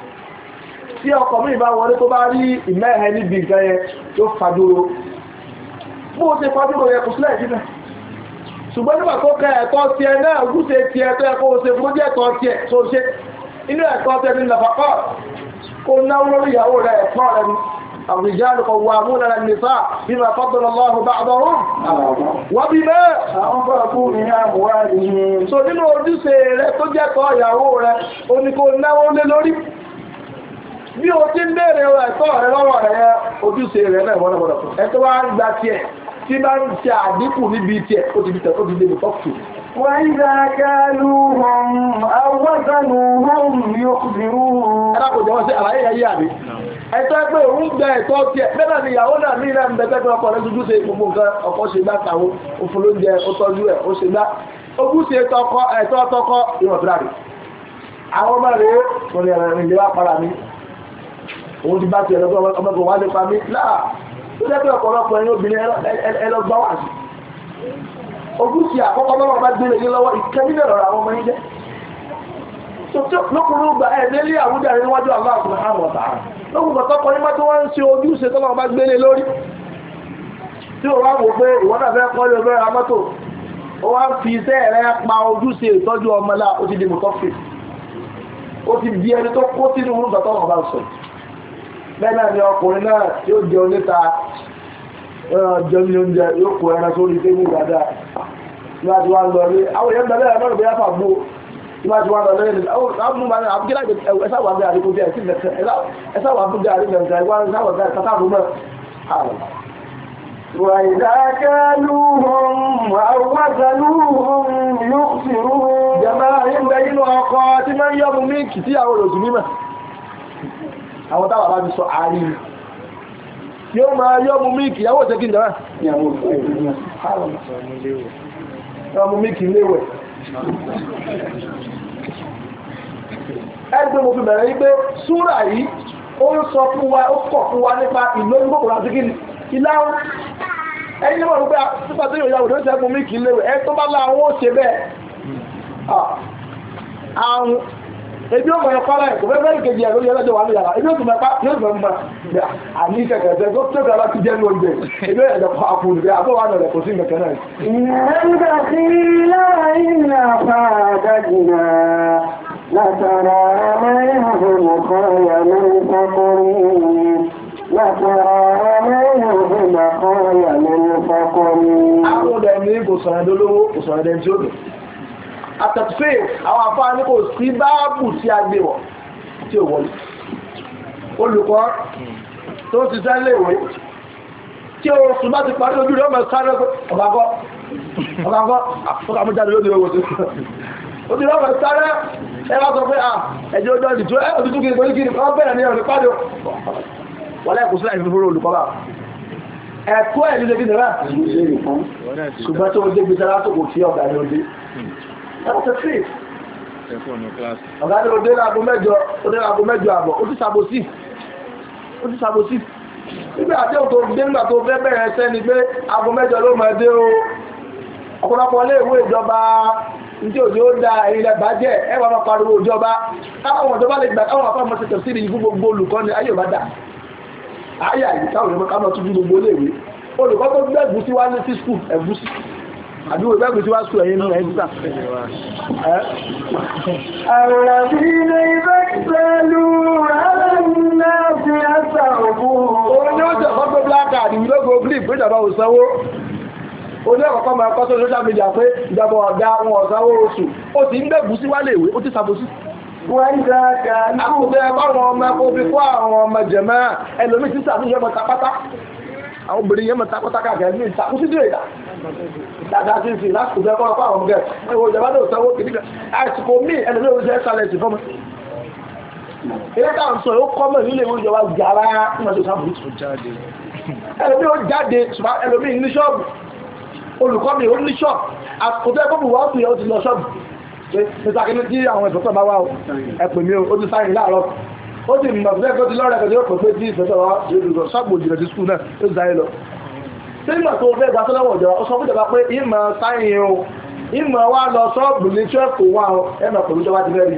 tí ọkọ̀ mí bá wọlé tó bá rí ìmẹ́ẹ̀ẹ́ níbi nǹkan yẹn tó fàdúró bó ṣe fàdúró yẹ kò sílẹ̀ ìdíbẹ̀ ṣùgbọ́n nígbà tó kẹ ẹ̀tọ́ ti ẹ náà gúúṣe ti ẹ̀tọ́ ẹ̀kọ́ ṣe fún jẹ́ ẹ̀tọ́ ti ẹ̀ tó ṣe inú ẹ̀tọ́ ti ẹni nàfàkọ́ kó náwó lórí ìyàwó rẹ̀ ẹ̀tọ́ rẹ̀ ni الرجال قوامون على النساء بما فضل الله بعضهم وبما أنفقوا من أموالهم so nínú ojúṣe rẹ̀ tó jẹ́ ẹ̀tọ́ ìyàwó rẹ̀ ó ní kó náwó lé lórí bí o ti ń bèèrè ẹ̀tọ́ rẹ̀ lọ́wọ́ rẹ̀ ojúṣe rẹ̀ náà wọ́n lọ́wọ́ ẹ̀tọ́ wá ń gba tiẹ̀ tí bá ń ṣe àdínkù níbi tiẹ̀ ó ti di tẹ̀ ó ti dé tọ́kì. وإذا كالوهم أو وزنوهم يخبرون. ẹ̀rọ kò jẹ́ wọ́n sí àlàyé ẹ̀yí àbí ẹ̀tọ́ pé òun gba ẹ̀tọ́ tiẹ̀ bẹ́ẹ̀ ni ìyàwó náà ní ilẹ̀ ń bẹ pẹ́pẹ́ ọkọ rẹ̀ ojúṣe gbogbo nǹkan ọkọ ṣe gbá tàwọn òfin lóúnjẹ ó tọ́jú ẹ̀ ó ṣe gbá ojúṣe ẹ̀tọ́ tọkọ ìwọ̀n tó dàrí àwọn ọmọ rẹ̀ wọ́n ní ẹ̀rọ ìjọba para mi òun ti bá ti ẹ̀lọ́gbọ́ ọmọkùnrin wá lè pa mí láà tó jẹ́ pé ọ̀pọ̀lọpọ̀ ẹ̀yìn obìnrin ẹlọ́gbọ́ wà sí ogúnṣe àkọ́kọ́ lọ́wọ́ bá gbé lè lọ́wọ́ ìkẹ́mílẹ̀ lọ́rọ̀ àwọn ọmọ yín jẹ́ lókùnrin gba ẹ̀ẹ́dẹ́lé àwúdà níwájú Allah subhanahu wa ta'ala lókùnrin tọ́kọ ní mọ́tò wọ́n ń ṣe ojúṣe tọ́lọ́wọ́ bá gbé lè lórí tí ó wá wò pé ìwọ́n náà fẹ́ kọ́ lè bẹ́ra mọ́tò ó wá ń fi iṣẹ́ rẹ̀ pa ojúṣe ìtọ́jú ọmọ náà ó ti di mọ́tọ́fì ó ti di ẹni tó kó sínú orúkọ tọ́lọ́wọ́ bá sọ bẹ́ẹ̀ náà ni ọkùnrin náà tí ó jẹ oníta jẹun ní oúnjẹ yóò kó ẹran sórí tébù dáadáa láti wá lọ rí àwọn èèyàn bẹ̀rẹ̀ ẹ̀rọ ìbẹ̀rẹ̀ yàfà gbó láti wá lọ rí àbúkílá ẹ̀sáwà bí àríkò jẹ́ ẹ̀sáwà bí àríkò jẹ́ ẹ̀sáwà bí àríkò jẹ́ وإذا كالوهم أو وزنوهم يخسرون جماعة يبين ọkọ̀ tí máa ń yọ́ mú mí kì tí àwọn olóòtú mímọ̀ àwọn táwà bá ti sọ àárín yóò máa yọ́ mú mí kì yàwó tẹ́kì ìdára yọ́ mú mí kì léwẹ̀ ẹgbẹ́ mo fi bẹ̀rẹ̀ wípé súrà yìí ó ń sọ fún wa ó kọ̀ fún wa nípa ìlóyún kòkòrò àti kìnnì ìláwọ́ ẹni ní wọ́n rú pé sípà tó yóò yàwó tó ṣẹ́gun mí kì léwẹ̀ ẹ tó bá láwọn ó ṣe bẹ́ẹ̀ àrùn ebi ó mọ̀ ẹ̀kọ́ láì kò fẹ́ fẹ́ ìkejì ẹ̀rọ yẹn lọ́jọ́ wà ní yàrá ebi ó tún mẹ́pá yóò tún mọ̀ àní kẹ̀kẹ́ tó tó kẹ́ láti jẹ́ ní oúnjẹ ebi ó yẹ̀ kọ́ àpò olùgbé àbọ̀wà náà kò sí nǹkan náà. ìrẹ́lẹ̀ sí láàrin àfàdàjìnà látara mẹ́rin kọ́ yàmẹ́ ìfọ́kùnrin وترى عينيه مقايا للفقر. àwọn ọ̀dẹ̀ ní kò sọ̀rọ̀ ẹ̀dọ́ lówó kò sọ̀rọ̀ ẹ̀dẹ̀ tí ó dùn. àtẹ̀tùfẹ́ àwọn afáà ní kò sí báàbù tí a gbé wọ̀ tí ò wọlé. olùkọ́ tó ti sẹ́lẹ̀ ìwé tí ó sùn bá ti parí ojú rẹ̀ ọmọ sáré ọ̀bàgọ́ àfọ́kàmújáde lóde owó tó ojú rẹ̀ ọmọ sáré ẹwà sọ pé ẹjọ́ ọjọ́ ìdìtò òtútù kìí pẹ̀lú kìí kan bẹ̀rẹ̀ ní ọ̀rẹ́ pàdé wọ́n lẹ́kùn sílẹ̀ ìfúnfúnrú olùkọ́ bá ẹ̀kọ́ ẹ̀ nílé gíní rẹ̀ ṣùgbọ́n tó dé gbé sára tó kò tí ọ̀gá ní òde ọ̀gá ní òde láago mẹ́jọ àbọ̀ ó ti sàbòsí nígbà tí ó tó dé nígbà tó fẹ́ bẹ̀rẹ̀ ẹsẹ́ ni pé aago mẹ́jọ ló máa dé o ọ̀pọ̀lọpọ̀ ilé ìwé ìjọba ní òjò ó da ilẹ̀ bàjẹ́ ẹwà máa pariwo ìjọba káwọn ìjọba lè gbà káwọn afọ́ mọ́sí tẹ̀sí ìrìn gbogbo olùkọ́ ni ayé ò bá dà ayé àyè káwọn ìjọba káwọn tún gbogbo ilé ìwé olùkọ́ tó gbé ẹ̀gúsí wá ní sí skul ẹ̀gúsí àdúgbò ẹ̀gúsí wá skul ẹ̀yìn náà ẹ̀gúsà. الذين إذا اكتالوا على الناس يسعبون. òun ni ó jẹ́ ọ̀pọ̀ bíláàkà àdìyí lógo blip pé ìjọba ò sanwó oní ọ̀kọ̀kọ́ máa kọ́ tó social media pé ìjọba ọ̀gá wọn ọ̀sáwó oṣù ó ti ń gbẹ̀gùn sí wálé ìwé ó ti sàbòsí. wọ́n ń dáadáa ní àkùnfẹ́ báwọn ọmọ ẹ̀kọ́ fi kó àwọn ọmọ jẹ̀mọ́ ẹlòmí tí sàmúyẹ́ mọ̀ tapátá àwọn obìnrin yẹn mọ̀ tapátá káàkiri ní ìtàkùsí dé ìdá dáadáa sí sí láti kùnfẹ́ kọ́ àwọn ọmọ gẹ̀ ẹ̀wọ̀ ìjọba náà sanwó kìdíkà àìsìkò míì ẹlòmí ò ṣe sálẹ̀tì fọ́mọ. ilé táwọn sọ yóò kọ́ mọ̀ nílé ìwé ìjọba gàrá ẹlòmí ó jáde ṣùgbọ́n ẹlòmí ní ṣọ́ọ̀bù olùkọ́ mi ó ní ṣọ́ọ̀bù àkótó ẹgbẹ́ mi wọ́n fi ó ti lọ ṣọ́ọ̀bù nítorí tí àwọn ìfẹ́sọ̀ bá wá ẹ̀pẹ̀ mi ó ti sáyìn láàárọ̀ ó ti mọ̀ fẹ́ kó ti lọ́rẹ̀ kó ti ó pè tí ìfẹ́sọ̀ wá ṣọ́ọ̀bù jìnà sí skul náà ó ti sáyìn lọ. tí nígbà tó fẹ́ gba sọ́lọ́wọ́ ìjọba ó sọ fún ìjọba pé ìmọ̀ sáyìn o ìmọ̀ wá lọ ṣọ́ọ̀bù ní ṣọ́ọ̀bù wá ẹ̀mọ̀ pẹ̀lú ìjọba ti fẹ́ rí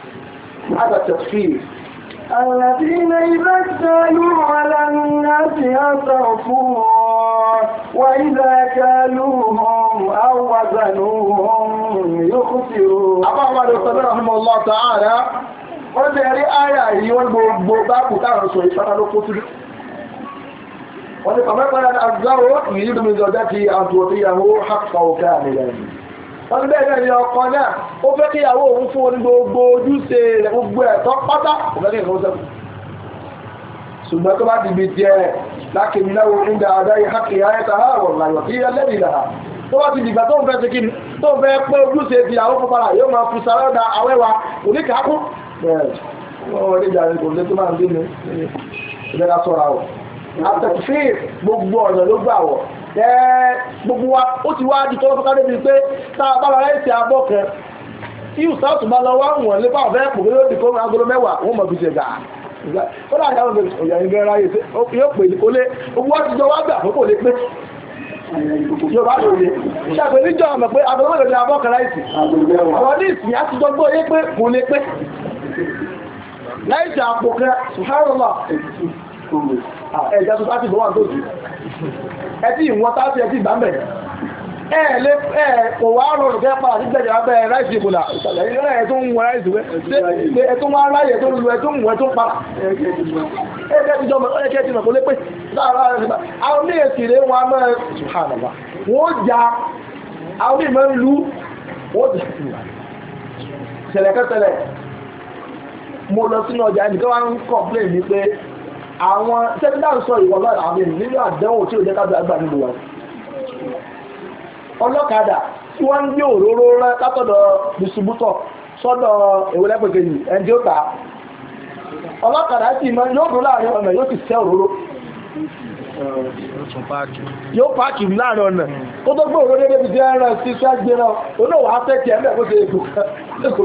الذين إذا اكتالوا على الناس يسعفون وإذا كالوهم أو وزنوهم يخسرون. أبا عمر الصدر رحمه الله تعالى wọ́n ti rí àyà yìí wọ́n gbogbo báàkù táwọn sọ ìfẹ́ta ló kó sílé wọ́n ni pàmẹ́pàá àgbáwò yìí lómi ìjọdá ti àtúwòtíyàwó hapsa òkè àmìlẹ̀ wọ́n ti bẹ́ẹ̀ ní ọkọ náà ó fẹ́ kí ìyàwó òun fún oní gbogbo ojúṣe rẹ̀ gbogbo ẹ̀tọ́ pátá òfẹ́kẹ́ ìfọ́sẹ́kù ṣùgbọ́n tó bá dìbì tiẹ̀ lákèmí náà nígbà àdáyé hákì ayẹta ààrọ̀ láyọ̀ kí ẹlẹ́bì là tó bá ti dìgbà tó ń fẹ́ ti kíni tó ń fẹ́ pé ojúṣe ti àwọn fúnpara yóò máa fi sàrẹ́dà àwẹ́wà oníkàákú wọ́n rí ìjà rẹ̀ kò lé tó máa ń gbé ní ìdẹ́ka sọ́ra ọ̀ àtẹ̀fíì gbogbo ọ̀nà ló gbà wọ̀ gbogbo wa ó ti wá di tọ́lọ́pọ̀ káde bíi pé tá a bá lọ láìsí abọ́ kan tí ìsáàtù bá lọ wá wọ̀n nípa ọ̀fẹ́ pòkè ló di kó agolo mẹ́wàá wọ́n mọ̀ fi ṣe gà ó dà yàrá òyà ìgbẹ́ ráyè tí yóò pè ní kó lé gbogbo wa ti jọ wá gbà kó lè pé yóò bá lò lè ṣàpè níjọ́ ọmọ pé agolo mẹ́lò ní abọ́ kan láìsí àwọn ní ìsìn àtijọ́ gbọ́ yé pé kò lè pé láìsí àpò kan subhanallah ẹ̀já tó bá ti bọ́ wà tó jù ẹtí ìwọ̀n tàbí ẹtí ìgbàmẹ̀ kò wá rọrùn kẹ́ pàdà sí gbẹ̀jẹ̀ abẹ́ ráìsì ìbòlà ìṣàlẹ̀ ẹ̀tún ń wọ ráìsì wẹ́ ẹ̀tún wá ráyè tó lù ẹ̀tún wọ ẹ̀tún pa ẹ̀kẹ́ ti mọ̀ kó lé pé àwọn ní èsì rẹ̀ wọn mọ́ ṣùhánàlá wọ́n já àwọn ní ìmọ̀ ń lú wọ́n jà ṣẹlẹ̀kẹ́sẹlẹ̀ mo lọ sínú ọjà ẹnìkan wá ń kọ̀ọ̀plẹ̀ ní pé àwọn sẹ́dá ń sọ ìwọ̀n lọ́rọ̀ àwọn ènìyàn nínú àdánwò tí ó jẹ́ kábí àgbà nínú wọn ọlọ́kadà tí wọ́n ń gbé òróró rán látọ̀dọ̀ distributor sọ́dọ̀ ìwọlẹ́pẹ̀kẹ̀ yìí ẹni tí ó tà ọlọ́kadà sì mọ́ yóò dúró láàrin ọ̀nà yóò sì sẹ́ òróró yóò páàkì láàrin ọ̀nà kó tó gbé òróró débi tí ẹran sí ṣáàgbé náà olóòwò afẹ́kì ẹ̀mẹ́ kó ṣe èkó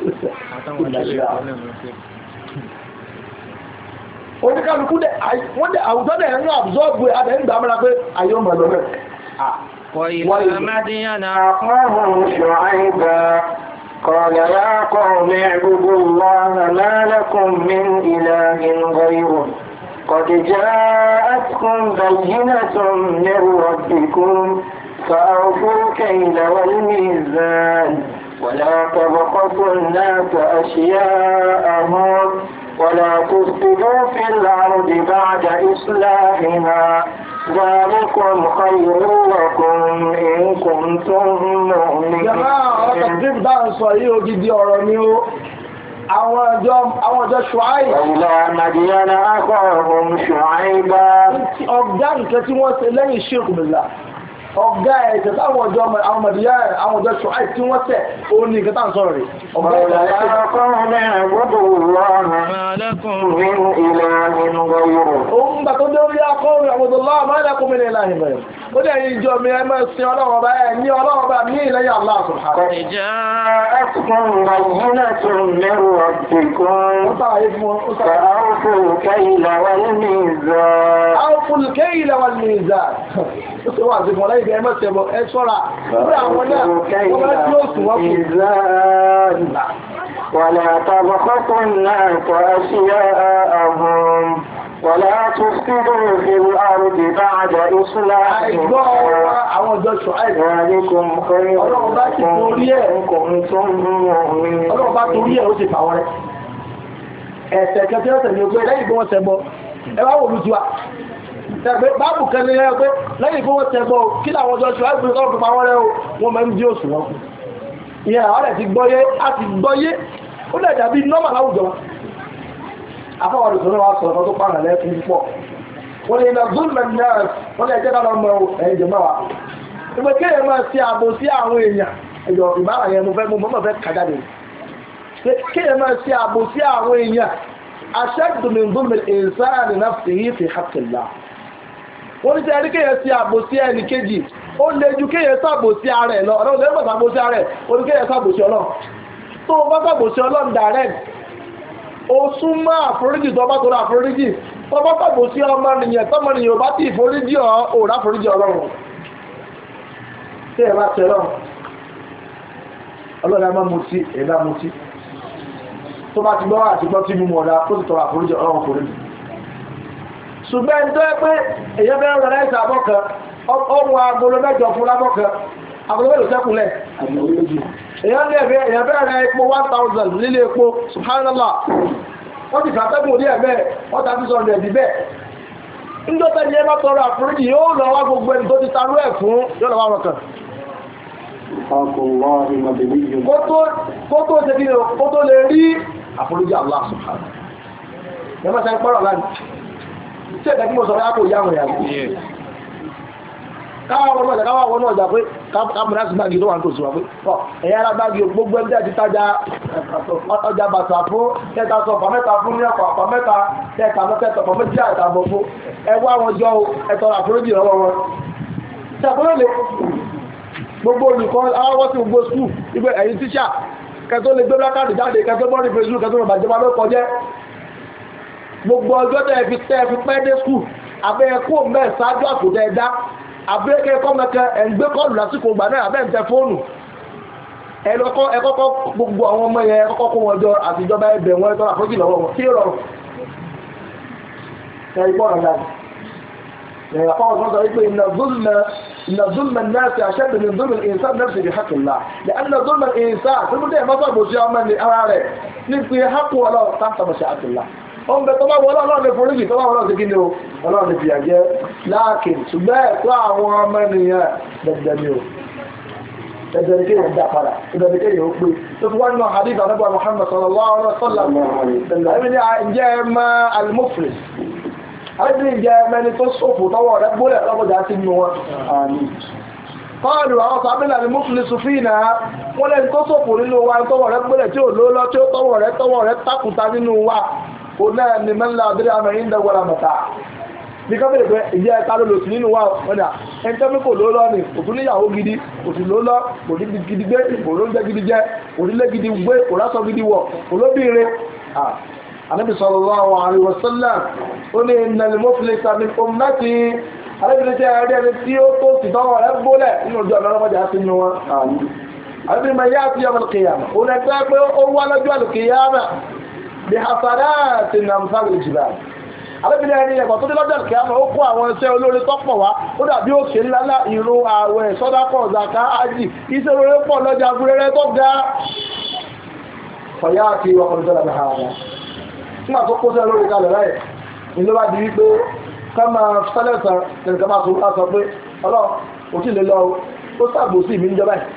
oníkàlùkù dẹ̀ àwùjọ dẹ̀ ń àbúzọ́ọ̀bù adẹ̀ ń gbàmọ́ra pé ayé ọmọ lọ rẹ̀. وإلى مدين أخاهم شعيبا قال يا قوم اعبدوا الله ما لكم من إله غيره قد جاءتكم بينة من ربكم فأوفوا الكيل والميزان ولا تبخسوا الناس أشياءهم ولا تفسدوا في الأرض بعد إصلاحها ذلكم خير لكم إن كنتم مؤمنين. جماعة ọ̀tọ̀gbìn bá ń sọ yìí ògidì ọ̀rọ̀ ni ó àwọn ọjọ́ Ṣuaib. إلى مدين أخاهم شعيبا. ọ̀gá nǹkan tí wọ́n ṣe lẹ́yìn ṣírkù billah ọ̀gá ẹ̀ṣẹ̀ táwọn ọjọ́ àwọn mọ̀díyà àwọn ọjọ́ Ṣuaib tí wọ́n tẹ̀ ó ní nǹkan tá à ń sọ̀rọ̀ rẹ̀. ọ̀gá òun gbà tó dé orí akọ́rin àwòdòlá àmàlẹ́kùn mi ní ìlànà ìbẹ̀rẹ̀ ó dẹ̀ yìí jọ mi ẹ máa sin ọlọ́run ọba ẹ̀ ní ọlọ́run ọba ní ìlẹ́yìn Allah subhanahu. جاءتكم بينة من ربكم فأوفوا الكيل والميزان. أوفوا الكيل والميزان. ó sì wà sí fún ọlẹ́yìn ẹ mọ́sẹ̀ bọ̀ ẹ ṣọ́ra fún àwọn náà wọ́n bá tí ó sùn wọ́n kù. ولا تبخسوا الناس أشياءهم ولا تفسدوا في الأرض بعد إصلاحها ذلكم خير إن كنتم مؤمنين. Ọlọ́run bá torí ẹ̀ ó ti fàwọn rẹ̀. Ẹ̀sẹ̀ kẹfẹ́ ọ̀sẹ̀ ni ó gbé lẹ́yìn bí wọ́n tẹ̀gbọ́. Ẹ wá wò lú tiwa. Tẹ̀gbẹ́ báàbù kan ní ẹ pé lẹ́yìn bí wọ́n tẹ̀gbọ́ kí làwọn ọjọ́ ṣùgbọ́n ìgbìmọ̀ tó fi pàwọn rẹ̀ o wọ́n máa ń dí òṣù wọn kù. Ìyẹn àwọn ẹ̀ ti gbọ́yé á ti gbọ́yé ó lè dàbí nọ́mà láwùjọ. Afọwọ́dù tó náà wá sọ̀rọ̀ tó pààrọ̀ lẹ́kùn púpọ̀. Wọ́n lè na zulman náà wọ́n lè jẹ́ káàlọ́ mọ́ ẹ̀yìn jẹ́ mọ́wàá. Ìgbẹ́ kí èèyàn máa ṣe àbò sí àwọn èèyàn ẹ̀yọ̀ ìbára yẹn mo mọ́ fẹ́ kàjáde. Kí èèyàn máa ṣe àbò sí àwọn èèyàn ashaddu min zulmi al-insani nafsihi fi haqqillah. Wọ́n ní sẹ́yìn kéèyàn ṣe àbò sí ẹnì kejì ó lè ju kéèyàn ṣàbò sí ara ẹ̀ lọ ọ̀rọ̀ òṣèlú pàtàkì àbò sí ara ẹ̀ ó ní kéèyàn ṣàbò sí Ọlọ́run. Tó o bá ṣàbò sí Ọlọ́run direct ó súnmọ́ àforíjì tó bá tó rà àforíjì tó bá pàbò sí ọmọnìyàn tọ́mọnìyàn bá tí ìforíjì òrà àforíjì Ọlọ́run tí ẹ bá tẹ́lọ́ Ọlọ́run a máa mutí ẹ̀dá mutí tó bá ti gbọ́ àti gbọ́ tí mímú ọ̀dá tó ti tọrọ àforíjì Ọlọ́run foríjì ṣùgbọ́n tó ẹ pé èyàn bẹ́ẹ̀ rẹ̀ láìsí àbọ́kan ọmọ agolo mẹ́jọ fún lábọ́kan agolo mẹ́jọ sẹ́kùnlẹ̀ èyàn bẹ́ẹ̀ rẹ̀ epo 1000 nílé epo subhanallah wọ́n ti fàtẹ́gùn orí ẹ̀mẹ́ wọ́n tàbí sọ̀rọ̀ ẹ̀dì bẹ́ẹ̀ nígbọ́tẹ́ ni ẹ bá tọrọ àforíjì yóò lọ wá gbogbo ẹni tó ti tarú ẹ̀ fún yóò lọ wá wọn kan kó tó lè rí àforíjì Allah subhanahu yẹ́mọ́ sẹ́ pọ́rọ̀ láti tí ẹ̀dẹ́ kí mo sọ̀rọ̀ yàpò yáwọn ìyàwó káwọn ọjà pé káàmùrá sí báàgì tó wà ní tòsí wà pé ẹ̀yà ara báàgì gbogbo ẹgbẹ́ ti tajà ọjà bàtà fún tẹ́ta sọ pàmẹ́ta fún ní ọ̀pọ̀ mẹ́ta tẹ́ta lọ́tẹ́ta pọ̀ méjì àtàbọ̀ fún ẹwà wọn jọ ẹ̀tọ́ àforíjì lọ́wọ́ wọn ṣàkóyọ̀ lè gbogbo olùkọ́ aláwọ̀ sí gbogbo skul ibẹ̀ ẹ̀yìn tíṣà kẹtó lè gbé lákàtì jáde kẹtó bọ́ọ̀lì facebook kẹtó bàjẹ́bá ló kọjẹ́ gbogbo ọjọ́ tẹ́ fi pẹ́ dé skul abẹ́ ẹkú mẹ́ ṣáájú àkùdẹ ẹ̀dá abẹ́kẹ́ kọ́mẹ́kẹ́ ẹ̀ǹgbé kọlù lásìkò ìgbà náà abẹ́ ń tẹ fóònù ẹ̀kọ́kọ́ gbogbo àwọn ọmọ yẹn kọ́kọ́ kó wọn jọ àtijọba ẹbẹ̀ wọn tọ́ra fójì lọ́wọ́ wọn tí ó rọrùn إن ظلم الناس أشد من ظلم الإنسان نفسه بحق الله لأن ظلم الإنسان ثم ده مصاب وشيء من أراره نفسه حق ولا تحت مشيئة الله ọmọ bẹ̀ tó bá wọ́n lọ́nà lè foríjì tó bá wọ́n lọ́nà sí kí ní o ọlọ́run lè fi àjẹ́ láàkìn ṣùgbẹ́ ẹ̀kọ́ àwọn ọmọ ènìyàn dẹ̀dẹ̀ ni o dẹ̀dẹ̀ ní kéèyàn dá padà dẹ̀dẹ̀ ní kéèyàn ó pé tó fi wọ́n náà hadith ànábì Muhammad sallallahu alaihi wasallam ẹ̀mí ni ǹjẹ́ ẹ̀mà al-muflis àti ǹjẹ́ ẹ̀mẹ́ni tó sófò tọwọ́ rẹ̀ gbólẹ̀ lọ́gbọ̀dá sí inú wọn kọ́ọ̀lù àwọn sàbílà ni muflisu fíìnà wọ́n lẹ́ni tó sófò nínú wa tọwọ́ rẹ̀ gbólẹ̀ tí ò lóòlọ́ tí ó tọwọ́ rẹ̀ tákùtà nínú wa náà ni mẹ́lá àdírí àmà ìdá wọ́la mẹ́ta ní kábẹ̀rẹ̀ pé ìjẹ́ ẹ̀ta ló lò sí nínú wa ọ̀nà ẹni tẹ́mí kò lóòlọ́ ní òtún níyàwó gidi òtún lóòlọ́ kò ní gidi gbé kò ló ń jẹ́ gidi jẹ́ kò nílé gidi gbé kò lásọ gidi wọ̀ kò ló bí ire Ànábì sallallahu alaihi wasallam ó ní innal muflisa min ummati alábìnrin tẹ́ ẹ̀rí ẹni tí ó tó sì tọ́wọ́ rẹ̀ gbólẹ̀ nínú ọjọ́ ọlọ́mọdé á sí inú wọn alábìnrin ma yá sí yawmal qiyamah ó lẹ́tọ́ pé ó wá lọ́jọ́ al-qiyamah bí hasanati namsal al-jibal alábìnrin ẹni ẹ̀kọ́ tó dé lọ́jọ́ al-qiyamah ó kó àwọn iṣẹ́ olóore tó pọ̀ wá ó dàbí òkè ńlá ìrun ààwẹ̀ sàdákà zàká ájì iṣẹ́ olóore pọ̀ lọ́jà gúrẹ́rẹ́ tó ga fọyá àti ọkùnrin tó lábẹ́ ààrẹ nígbà tó kó sẹ́ lórí kalẹ̀ láyẹ̀ ní ló bá di wípé ká máa sẹ́lẹ̀sàn ẹnìkan máa sọ pé ọlọ́run ò tí lè lọ ó sàgbòsí mi ń jọba ẹ̀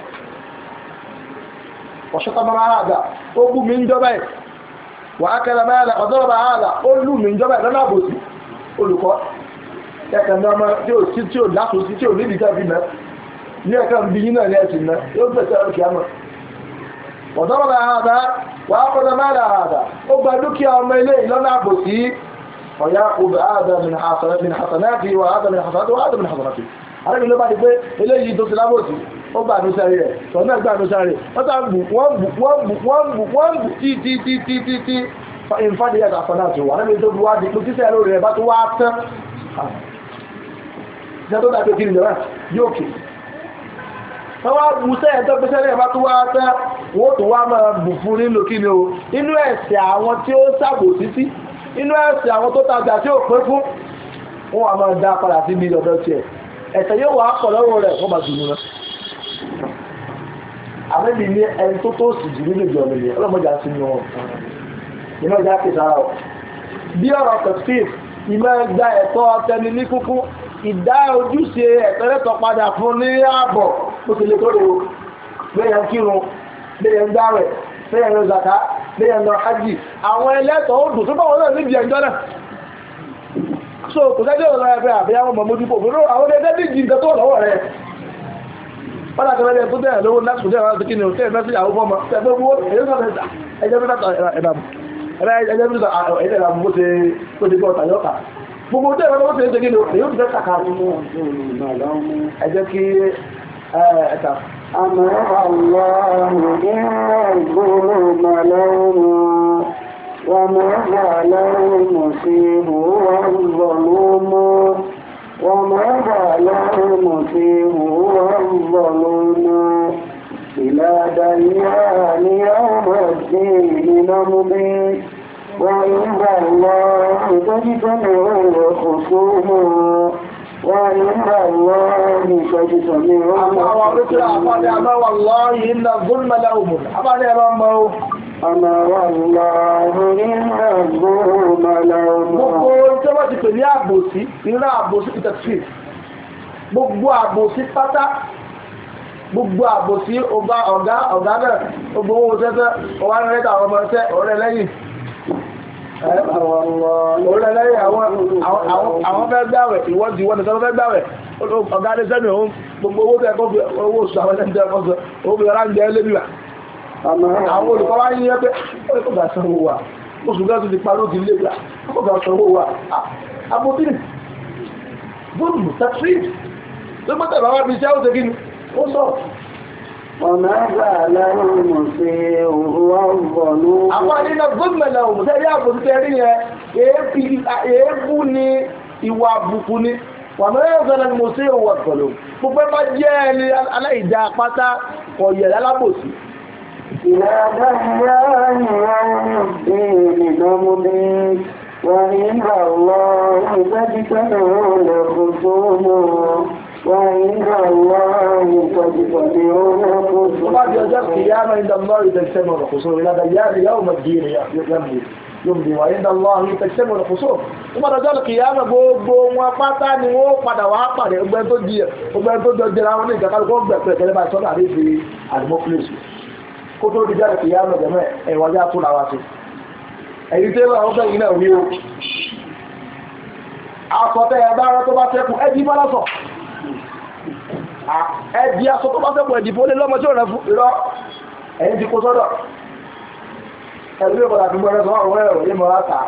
ọ̀ṣọ́ta máa àdá ó bú mi ń jọba ẹ̀ wà á kẹ́lẹ̀ mẹ́rẹ̀ ọ̀dọ́rọ̀bà àdá ó lù mi ń jọba ẹ̀ lọ́nà àbòsí olùkọ́ ẹ̀kẹ́ ní ọmọ tí ò látòsí tí ò níbi ká fi mẹ́ ní ẹ̀kẹ́ ń bí yín náà ní ẹ̀sìn mẹ́ yóò gbẹ̀sẹ̀ ọ̀kì àmọ́ ọ̀dọ́rọ̀bà àdá wà á kẹ́lẹ̀ mẹ́rẹ̀ àdá ó gba dúkìá ọmọ ilé ìlọ́nà àbòsí ويأخذ هذا من حسناته وهذا من حسناته وهذا من حسناته àrẹ́bìn ló bá di pé eléyìí tó ti lábòsí ó gbà ní sáré rẹ̀ tọ̀nà gbà ní sáré wọ́n tàà wọ́n bù tí ìfàdíyà àfànà tó wà àrẹ́bìn tó bí wá di pé títẹ́ lórí rẹ̀ bá tó wá tán jẹ́ tó dàbí kí nìjọba yóò kì wọ́n wá bù sẹ́yẹ̀ tó pé sẹ́yẹ̀ bá tó wá tán wọ́n tó wá máa bù fún nínú kí ni o inú ẹ̀sẹ̀ àwọn tí ó sàbòsí sí inú ẹ̀sẹ̀ àwọn tó tajà tí ó pé fún wọn a máa dá padà sí ní ọ̀dọ̀ tí ẹ̀ ẹ̀sẹ̀ yóò wà pọ̀ lọ́wọ́ rẹ̀ wọ́n bá dùnú rẹ̀ àmẹ́bí ní ẹni tó tó sì jù nínú ìjọ mi ọlọ́mọdé àti inú wọn iná ìjà kì sára ọ̀ bí ọ̀rọ̀ pẹ̀síf ìmọ̀ ẹgbà ẹ̀tọ́ tẹni ní kúkú ìdá ojúṣe ẹ̀tọ́lẹ́tọ̀ padà fún ní ààbọ̀ ó ti lè tó lè gbẹ̀yàn kírun gbẹ̀yàn gbáwẹ̀ gbẹ̀yàn lọ zàká gbẹ̀yàn lọ hajj àwọn ẹlẹ́tọ̀ ó dùn tó bá wọn náà níbi ẹjọ́ náà so kò sẹ́jọ́ ọ̀rọ̀ ẹgbẹ́ àbí àwọn ọmọ mójúpò fún àwọn ẹgbẹ́ díjì nǹkan tó lọ́wọ́ rẹ̀ pátá kẹrẹ́lẹ́ tó tẹ́ẹ̀ lówó láti kòjẹ́ àwọn akíní òtẹ́ mẹ́sí àwọn ọmọ tẹ́gbẹ́ owó ẹjọ́ sọ́fẹ́ ẹjẹ́ bí látọ̀ ẹ̀dàmù ẹjẹ́ bí látọ̀ ẹ̀dàmù bó ṣe gbọ́ tàyọ́kà gbogbo tẹ́ ẹ̀rọ tó ṣe kí ni èyí ó ti fẹ́ kàkà ẹjẹ́ kí ẹ̀ta أمر الله بالظلم لهم وما عليهم فيه هو الظلوم وما عليهم فيه هو الظلوم إلى ديان يوم الدين نمضي وعند الله تجتمع الخصوم وعند الله تجتمع أما والله إن الظلم لهم أمر الله إن الظلم لهم gbogbo tí wọ́n ti pè ní àbòsí ìrìnà àbòsí ìtẹ̀sí gbogbo àbòsí pátá gbogbo àbòsí ọ̀gá náà gbogbo owó tẹ́tẹ́ ọwá rẹ̀ àwọn ọmọ ẹ̀tẹ́ ọ̀rẹ́ lẹ́yìn àwọn fẹ́ gbáwẹ̀ ìwọ́dí wọ́n nìkan fẹ́ gbáwẹ̀ ọ̀gá ní sẹ́nu ohun gbogbo owó tẹ́ẹ̀kọ́ fi owó oṣù àwọn ẹ̀tẹ́ ọkọ̀sọ̀ owó fi rán jẹ́ lébìwà àwọn olùkọ́ wá yíyẹ́ pé ó gbà sanwó wà oṣù gẹ́gẹ́ ti parí òkè lébìwà ó gbà sanwó wà abútíni bóòlù tẹ́tírì tó gbọ́tẹ̀ bá wá bí iṣẹ́ ó ṣe kí ni ó sọ وماذا لهم فيه هو الظلوم àwọn àdínà gómìnà lẹ́wọ̀n tẹ́rí àbòsítẹ́ rí yẹn èébú ni ìwà àbùkù ni wà mẹ́rẹ́sẹ̀lẹ̀ ni mo sí ìwà pẹ̀lú gbogbo bá jẹ́ ẹni aláìdá pátá ọ̀yẹ̀ alábòsí إلى ديان يوم الدين نمضي وعند الله تجتمع الخصوم وعند الله تجتمع الخصوم وبعد يوم القيامة عند الله تجتمع الخصوم إلى ديان يوم الدين يمضي وعند الله تجتمع الخصوم وما رجال القيامة gbogbo wọn pátá ni wọ́n padà wá pàdé ọgbẹ́ tó jẹ́ àwọn ní ìjàkálù kó gbẹ̀pẹ̀ kẹlẹ́ bá sọ́nà àrífi àdìmọ́kúlẹ̀sì kó tó di jáde kìyàmọ̀ jẹ́mẹ́ ẹ̀wọ̀n já tó làwá sí èyí tí ó ọgbẹ́ yìí náà rí o asọ̀tẹ́ ẹ̀bá rẹ tó bá tẹ́kù ẹ̀dì bá lọ́sọ̀ ẹ̀dì asọ̀ tó bá tẹ́kù ẹ̀dì fún lọ́mọ tí ó rẹ̀ fún ìrọ́ ẹ̀yìn ti kó sọ́dọ̀ ẹ̀lú ìkọ̀dà fi mọ́rẹ́ sọ́rọ̀ ọ̀rọ̀ ẹ̀rọ yé mọ́ra ta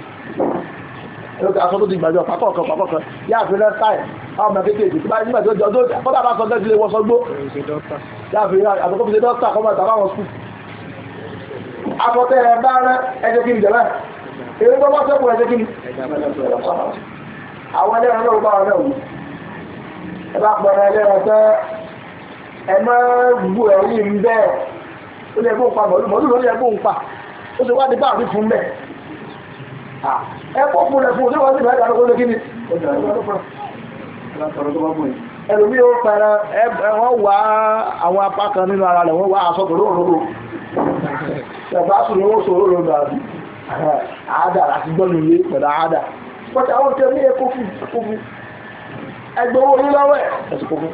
aṣọ tó ti gbàjọ pàkọ̀ọ̀kan yá fi rẹ́ sáì ọmọ kéèkéèké tí bá nígbà tí ó jọ bọ́dà bá sọ gẹ́gẹ́ wọ́n sọgbó yá fi rẹ́ àtọ́kọ́ fi ṣe dọ́kítà kọ́mọ̀ ìtàbá wọn skú afọ́tẹ́ ẹ̀ bá rẹ́ ẹjẹ́ kí n jẹ̀mẹ́ èyí tó bá sẹ́kù ẹjẹ́ kí n àwọn ẹlẹ́rìn náà bá wọn náà wù ẹ bá pẹ̀rẹ̀ ẹlẹ́rìn tẹ́ ẹ mọ́ gbù ẹ̀yìn ń bẹ́ẹ̀ ó lè fún pa mọ̀lú ló lè fún pa ó sì wá di bá àrí fún bẹ́ẹ̀ ẹ̀kọ́ fún rẹ̀ fún òṣèwọ́n sí ìbẹ̀rẹ̀ àlọ́kọ́ lé kíní ẹlòmí ó pẹ̀rẹ̀ wọ́n wá àwọn apá kan nínú ara rẹ̀ wọ́n wá aṣọ́kọ̀ lóòrò ẹ̀bá sùn ní ó sọ lóòrò dàbí àádà àti gbọ́nù ilé pẹ̀lú àádà pọ̀tí àwọn tẹ́ ní ẹkọ́ fún ẹgbẹ́ owó ní lọ́wọ́ ẹ̀sùn fún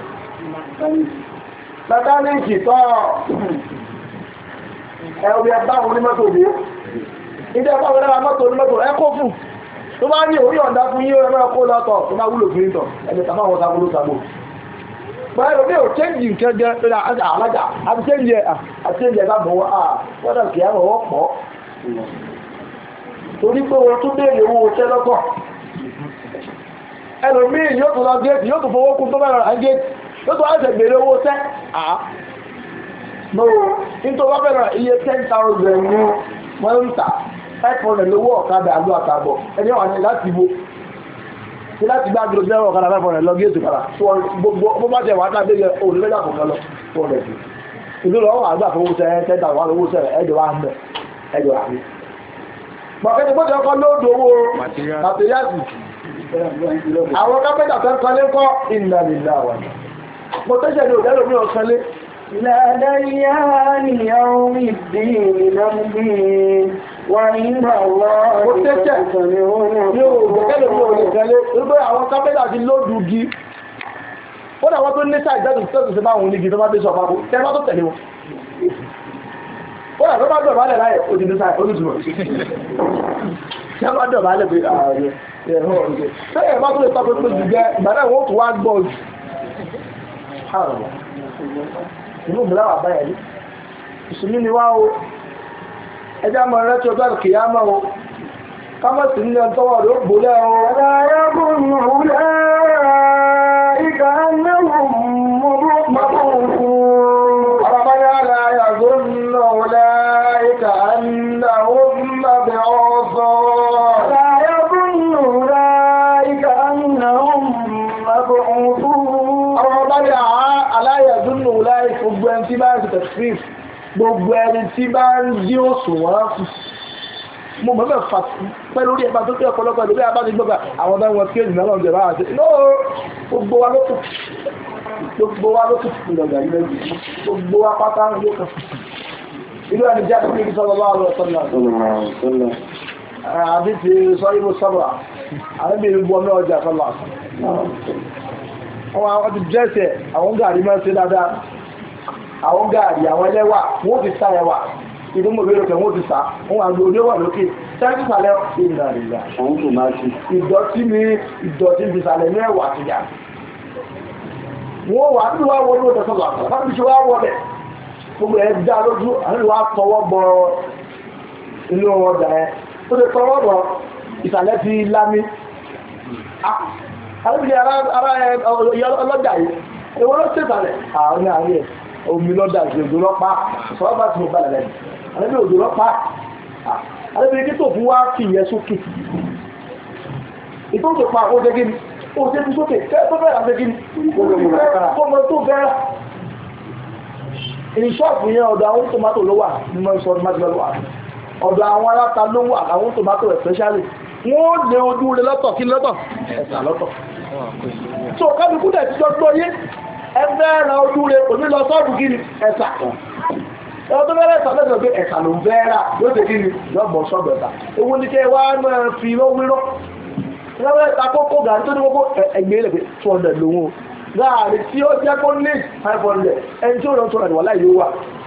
mẹkáníkì tọ́ ẹ̀rọ ẹgbà àwọn onímọ́tò dé ìdẹ́ ẹgbà àwọn mọ́tò onímọ́tò ẹkọ́ fún tó bá ní orí ọ̀dá fún yíò ẹgbẹ́ ọkọ́ lọ́tọ̀ tó bá wúlò fún ìtọ̀ ẹgbẹ́ tàbí àwọn tàbí olóṣàgbò pẹ̀lú bí ò chẹ́ǹjì kẹjẹ alájà àti chẹ́ǹjì ẹ̀gbà bọ̀wọ́ wọ́dà kìí àwọn ọwọ́ pọ̀ torí pé wọ́n tún béèrè owó tẹ́ lọ́pọ̀ ẹlòmíì yóò tún lọ géètì yóò tún fowó kún tó mẹ́rin rà géètì yóò tún wáṣẹ̀ béèrè owó tẹ́ no nítorí wọ́n bẹ̀rẹ̀ iye 10,000 ní wọ́n ń tà 500 lówó ọ̀kadà àlú àtàbọ̀ ẹni wà ní láti bo tí láti gbá gbogbo jẹ́ ọ̀kadà 500 lọ géètì padà bó bá jẹ́ wà á dábẹ́ olùlẹ́gbà kọ̀ọ̀kan lọ 400 ìlú lọ́wọ́ àgbà fowó tẹ́ 10,000 owó tẹ́ ẹjọ́ wà ń bẹ̀ ẹjọ́ wà ní bọ̀kẹ́ni bó jẹ́ ọkọ̀ lóòdù owó màtíríàsì àwọn kápẹ́tà tó ń kanlé kọ́ ìlànà wà mo tẹ́ṣẹ̀ ní òjẹ́lò mí ọ̀kanlé ládàáyá ni àwọn ìdí ìlànbí wà nígbà wọ́n mo tẹ́ṣẹ̀ ní òjẹ́lò mí ọ̀kanlé wípé àwọn kápẹ́tà ti lóòdù gi ó dà wọ́n tó ní sáà ìjádùn tó ti bá àwọn onígi tó bá dé sọ fáwọn tẹ́lá tó tẹ̀lé wọn ó yà tó bá dọ̀bálẹ̀ láyé òdìdí sáà olùsùnmọ̀ tí a bá dọ̀bálẹ̀ pé ààrẹ ẹ̀họ́ ọ̀rẹ́ tẹ́yẹ̀ bá tó lè tọ́pẹ́ pé jù jẹ́ ìgbàdá ìwọ́n tó wá gbọ́ jù inú mi láwà báyẹ̀ ní ìsinmi ni wá o ẹjá mọ̀ rẹ́ tí ó gbáàkì kìí á mọ́ o kámọ́ sí ní ọjọ́wọ́ rẹ̀ ó gbólẹ̀ o أولئك أنهم مبعوثون لا يظن أولئك أنهم مبعوثون ألا يظن أولئك gbogbo ẹni tí bá ń ṣe tẹ̀síf gbogbo ẹni tí bá ń dí òsùn wọ́n fún mo mọ̀ mẹ́fà pẹ̀lú orí ẹ̀bá tó kí ọ̀pọ̀lọpọ̀ ìlú bá ti gbọ́gbà àwọn ọ̀dọ́ wọn kéèjì náà lọ́jọ́ bá àti gbogbo wa ló kù ìlọ̀gbà ilẹ̀ gbogbo wa pátá ló kù ìlú ẹni jẹ́ àti ìlú sọ́lọ́lá ọ̀rọ̀ àbí ti sọ ibò sọ́lọ́ àbí ìlú bọ́ mẹ́ ọjà sọ́lọ́ àwọn ti jẹ́sẹ̀ àwọn gàrí mẹ́ sí dáadáa àwọn gàrí àwọn ẹlẹ́wà wọ́n ti sá ẹwà ìlú mọ̀ lórí ọ̀kẹ́ wọ́n ti sá wọ́n àgbò orí wà lókè tẹ́kì sàlẹ̀ ìrìnàrìnà ìdọ̀tí ti sàlẹ̀ ní ẹwà ti yà wọ́n wà nínú wá wọ́n ní ọjọ́ sọ́lọ́ àpọ̀ gbogbo ẹ̀ dá lójú àwọn ìwà tọwọ́ bọ inú ọjà ẹ̀ ó lè tọwọ́ bọ ìsàlẹ̀ ti lámí àríbìnrin ara ọlọ́jà yìí èwo ló ṣe ìsàlẹ̀ àwọn àárín ẹ̀ omi lọ́dà ìṣẹ́ òjò lọ́pàá sọ́wọ́ bá ti mọ̀ balẹ̀ lẹ́nu àríbìnrin òjò lọ́pàá àríbìnrin kí tó fún wá fi ìyẹn sókè ìtọ́jú pa ó jẹ́ gíní ó jẹ́ fún sókè tó bẹ̀rẹ̀ àti gíní tó bẹ̀rẹ̀ ìṣọ́ọ̀fù yẹn ọ̀dọ̀ àwọn tòmátò ló wà nínú ìṣọ́ tòmátò ló wà ọ̀dọ̀ àwọn aláta ló wà àwọn tòmátò especially wọ́n lè ojú rẹ̀ lọ́tọ̀ kí lọ́tọ̀ ẹ̀sà lọ́tọ̀ so kábíkú dẹ̀ ti jọgbọ́ yé ẹgbẹ́ ra ojú rẹ̀ òní lọ sọ́ọ̀bù kí ni ẹ̀sà ẹ̀rọ tó bẹ̀rẹ̀ ẹ̀sà lọ́tọ̀ pé ẹ̀sà ló ń fẹ́ rà yóò ṣe kí ni lọ́gbọ̀n sọ́ọ̀bù ẹ̀sà ewu ní kẹ́ wá máa fi lówírọ́ ẹgbẹ́ ẹ̀ta kókó gàrí tó ní kókó ẹgbẹ́ ilẹ̀ pé 200 lòun láàrí tí ó jẹ́ kó ní 500 ẹni tí ó lọ sọ́rọ̀ ìwọ̀lá yóò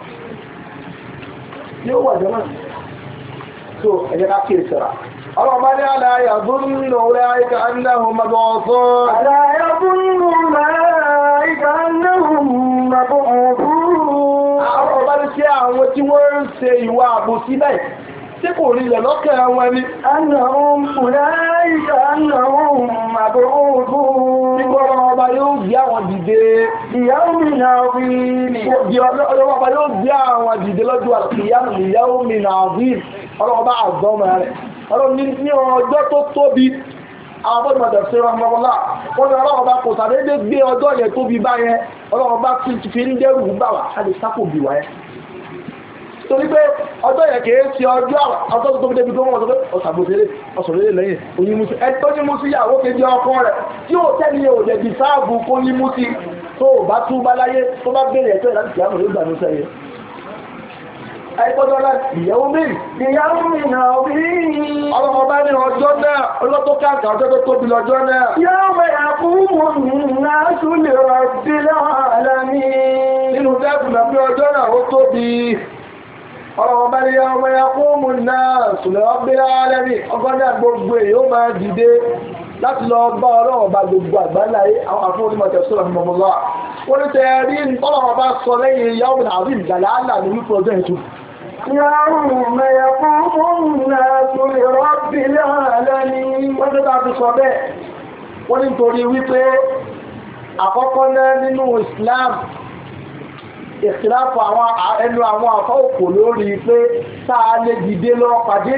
wà jẹ́ náà so ẹjẹ́ ká kí ìsẹ̀rà ọlọ́mọ ní aláyà gúnnù láìka annáhùn mabọ̀ọ̀fọ́ aláyà gúnnù láìka annáhùn mabọ̀ọ̀fọ́ àwọn ọba ní sí àwọn tí wọ́n ń ṣe ìwà àbòsí bẹ́ẹ̀ tí kò rí ilẹ̀ lọ́kẹ̀ àwọn ẹni annáhùn láìka annáhùn mabọ̀ọ̀fọ́ nígbọ́n ọba yóò gbé àwọn dìde ìyàwó mi náà rí ní ọlọ́wọ́ yóò gbé àwọn dìde lọ́jọ́ àkìyàmù ìyàwó mi náà rí ọlọ́wọ́ àgbọ́mọ̀ rẹ̀ ọlọ́wọ́ ní ọjọ́ tó tóbi àwọn ọmọdé sí ọmọlá wọ́n ni ọlọ́wọ́ kò sàdédé gbé ọjọ́ yẹn tóbi báyẹn ọlọ́wọ́ fi ń dẹ́rù bá wà á lè sápò bí wáyẹn torí pé ọjọ́ yẹn kìí ṣe ọjọ́ tó tóbi débi tó wọ́n sọ pé ọ̀sàgbòsílẹ̀ ọ̀sọ̀rẹ́lẹ̀ lẹ́yìn onímúsí ẹ tó nímúsí yàwó kejì ọkọ rẹ̀ tí ó tẹ́lẹ̀ ò jẹ̀bi sáàbù kó nímúsí tó bá tú bá láyé tó bá bèèrè ẹ̀tọ́ ìlànà ìyàmù ló gbà ní sẹ́yẹ àìkọ́jọ́ náà ìyàwó mi náà bí ọlọ́wọ́ bá ní ọjọ́ náà ọlọ́tọ́ káàkiri ọjọ́ tó tóbi lọ́jọ́ náà yóò mẹ́ra fún náà tún lè rọ̀ sí láàárín nínú tẹ́kùnà pé ọjọ́ náà ó tóbi ọlọ́wọ́ bá ní ọmọ ya fún mú náà sùlẹ̀ ọgbẹ́ alẹ́bí ọgọ́dá gbogbo èyí ó máa dìde láti lọ bá ọlọ́wọ́ bá gbogbo àgbáláyé àwọn àfún onímọ̀ tẹ̀sọ́lọ̀ fún ọmọlá wọ́n ní tẹ́ẹ̀rí ọlọ́wọ́ bá sọ lẹ́yìn ìyàwó àbí ìgbàlá àlà ní wípé ọjọ́ ìtù يوم يقوم الناس لرب العالمين wọ́n tó bá fi sọ bẹ́ẹ̀ wọ́n ní torí wípé àkọ́kọ́ náà nínú Islam ìsìláfà ẹnu àwọn àfọ́ òkò lórí pé sáà lè dìde lọ pàdé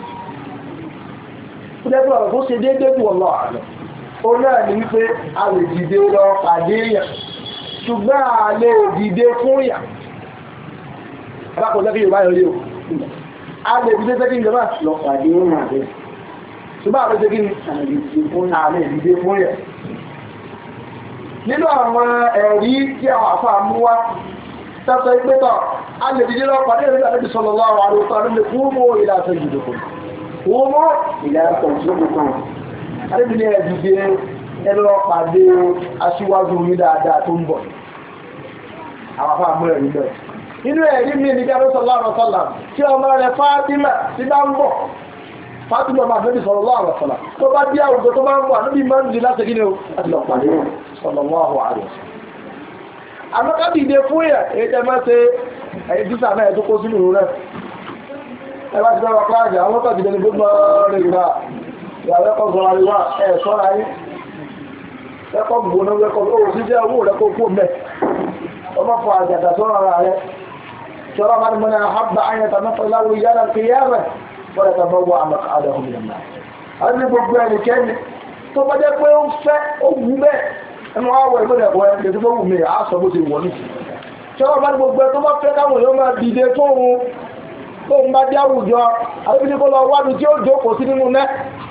ìdẹ́gbẹ̀ ọ̀rọ̀ tó ṣe déédé bù ọlọ́ àlọ́ ó náà ní wípé a lè dìde lọ pàdé yàn ṣùgbọ́n a lè dìde fún yàn alákọ̀ọ́jẹ́ kí Yorùbá yọrí o a lè dìde fẹ́ kí n jọba lọ pàdé yàn rẹ̀ ṣùgbọ́n a lè dìde fún yàn nínú àwọn ẹ̀rí tí àwọn àfà mú wá tẹ́sọ ìpẹ́tọ̀ a lè dìde lọ pàdé ìrìn àti sallallahu alaihi wasallam lè fún mọ́ ìlà sayyidikum fún mọ́ ìlà sayyidikum alébìnrin ẹ̀dìdé ẹlọ pàdé aṣíwájú ní dáadáa tó ń bọ̀ àwọn afá mú ẹ̀rí bẹ́ẹ̀ nínú ẹ̀rí mi ní Ànábì sallallahu alaihi wasallam tí ọmọ rẹ̀ Fátímà ti bá ń bọ̀ Fátímà máa Ànábì sallallahu alaihi wasallam tó bá dí àwùjọ tó bá ń bọ̀ Ànábì máa ń di láti kí ni ó láti lọ pàdé sallallahu alaihi wasallam àmọ́ ká dìde fún yà èyí tẹ́ máa ṣe ẹ̀yìn dísà náà tó kó sínú rẹ̀ ẹ bá ti fẹ́ wọ kíláàsì àwọn tó dìde ní gbogbo rẹ̀ ìgbà ìyàwó ẹ̀kọ́ sọ̀rọ̀ àríwá ẹ̀ sọ́ra yí ẹ̀kọ́ gbogbo ẹ̀kọ́ ó sí jẹ́ owó rẹ̀ kó kó mẹ́ ọmọ fọ àjàdà sọ́rọ̀ ara rẹ̀ sọ́rọ̀ máa ní mọ́nà àhábà ayẹta mẹ́fà láwọ ìyára kìyàmẹ̀ wọ́n ẹ̀ta bọ́ wọ àmà àdàhùn ìlànà àti gbogbo ẹnikẹ́ni tó bá jẹ́ pé ó fẹ́ ó wù bẹ́ẹ̀ ẹnu àwọ̀ ìgbẹ́lẹ̀ ẹ̀kọ́ ẹ̀ tó wù mí àásọ bó ti wọ̀ ní sọ́rọ̀ máa ní gbogbo ẹ̀ tó bá fẹ́ káwọn yóò máa dìde fóun tó ń bá dé àwùjọ àbíbí kó lọ wádùú tí ó jókòó sí nínú náà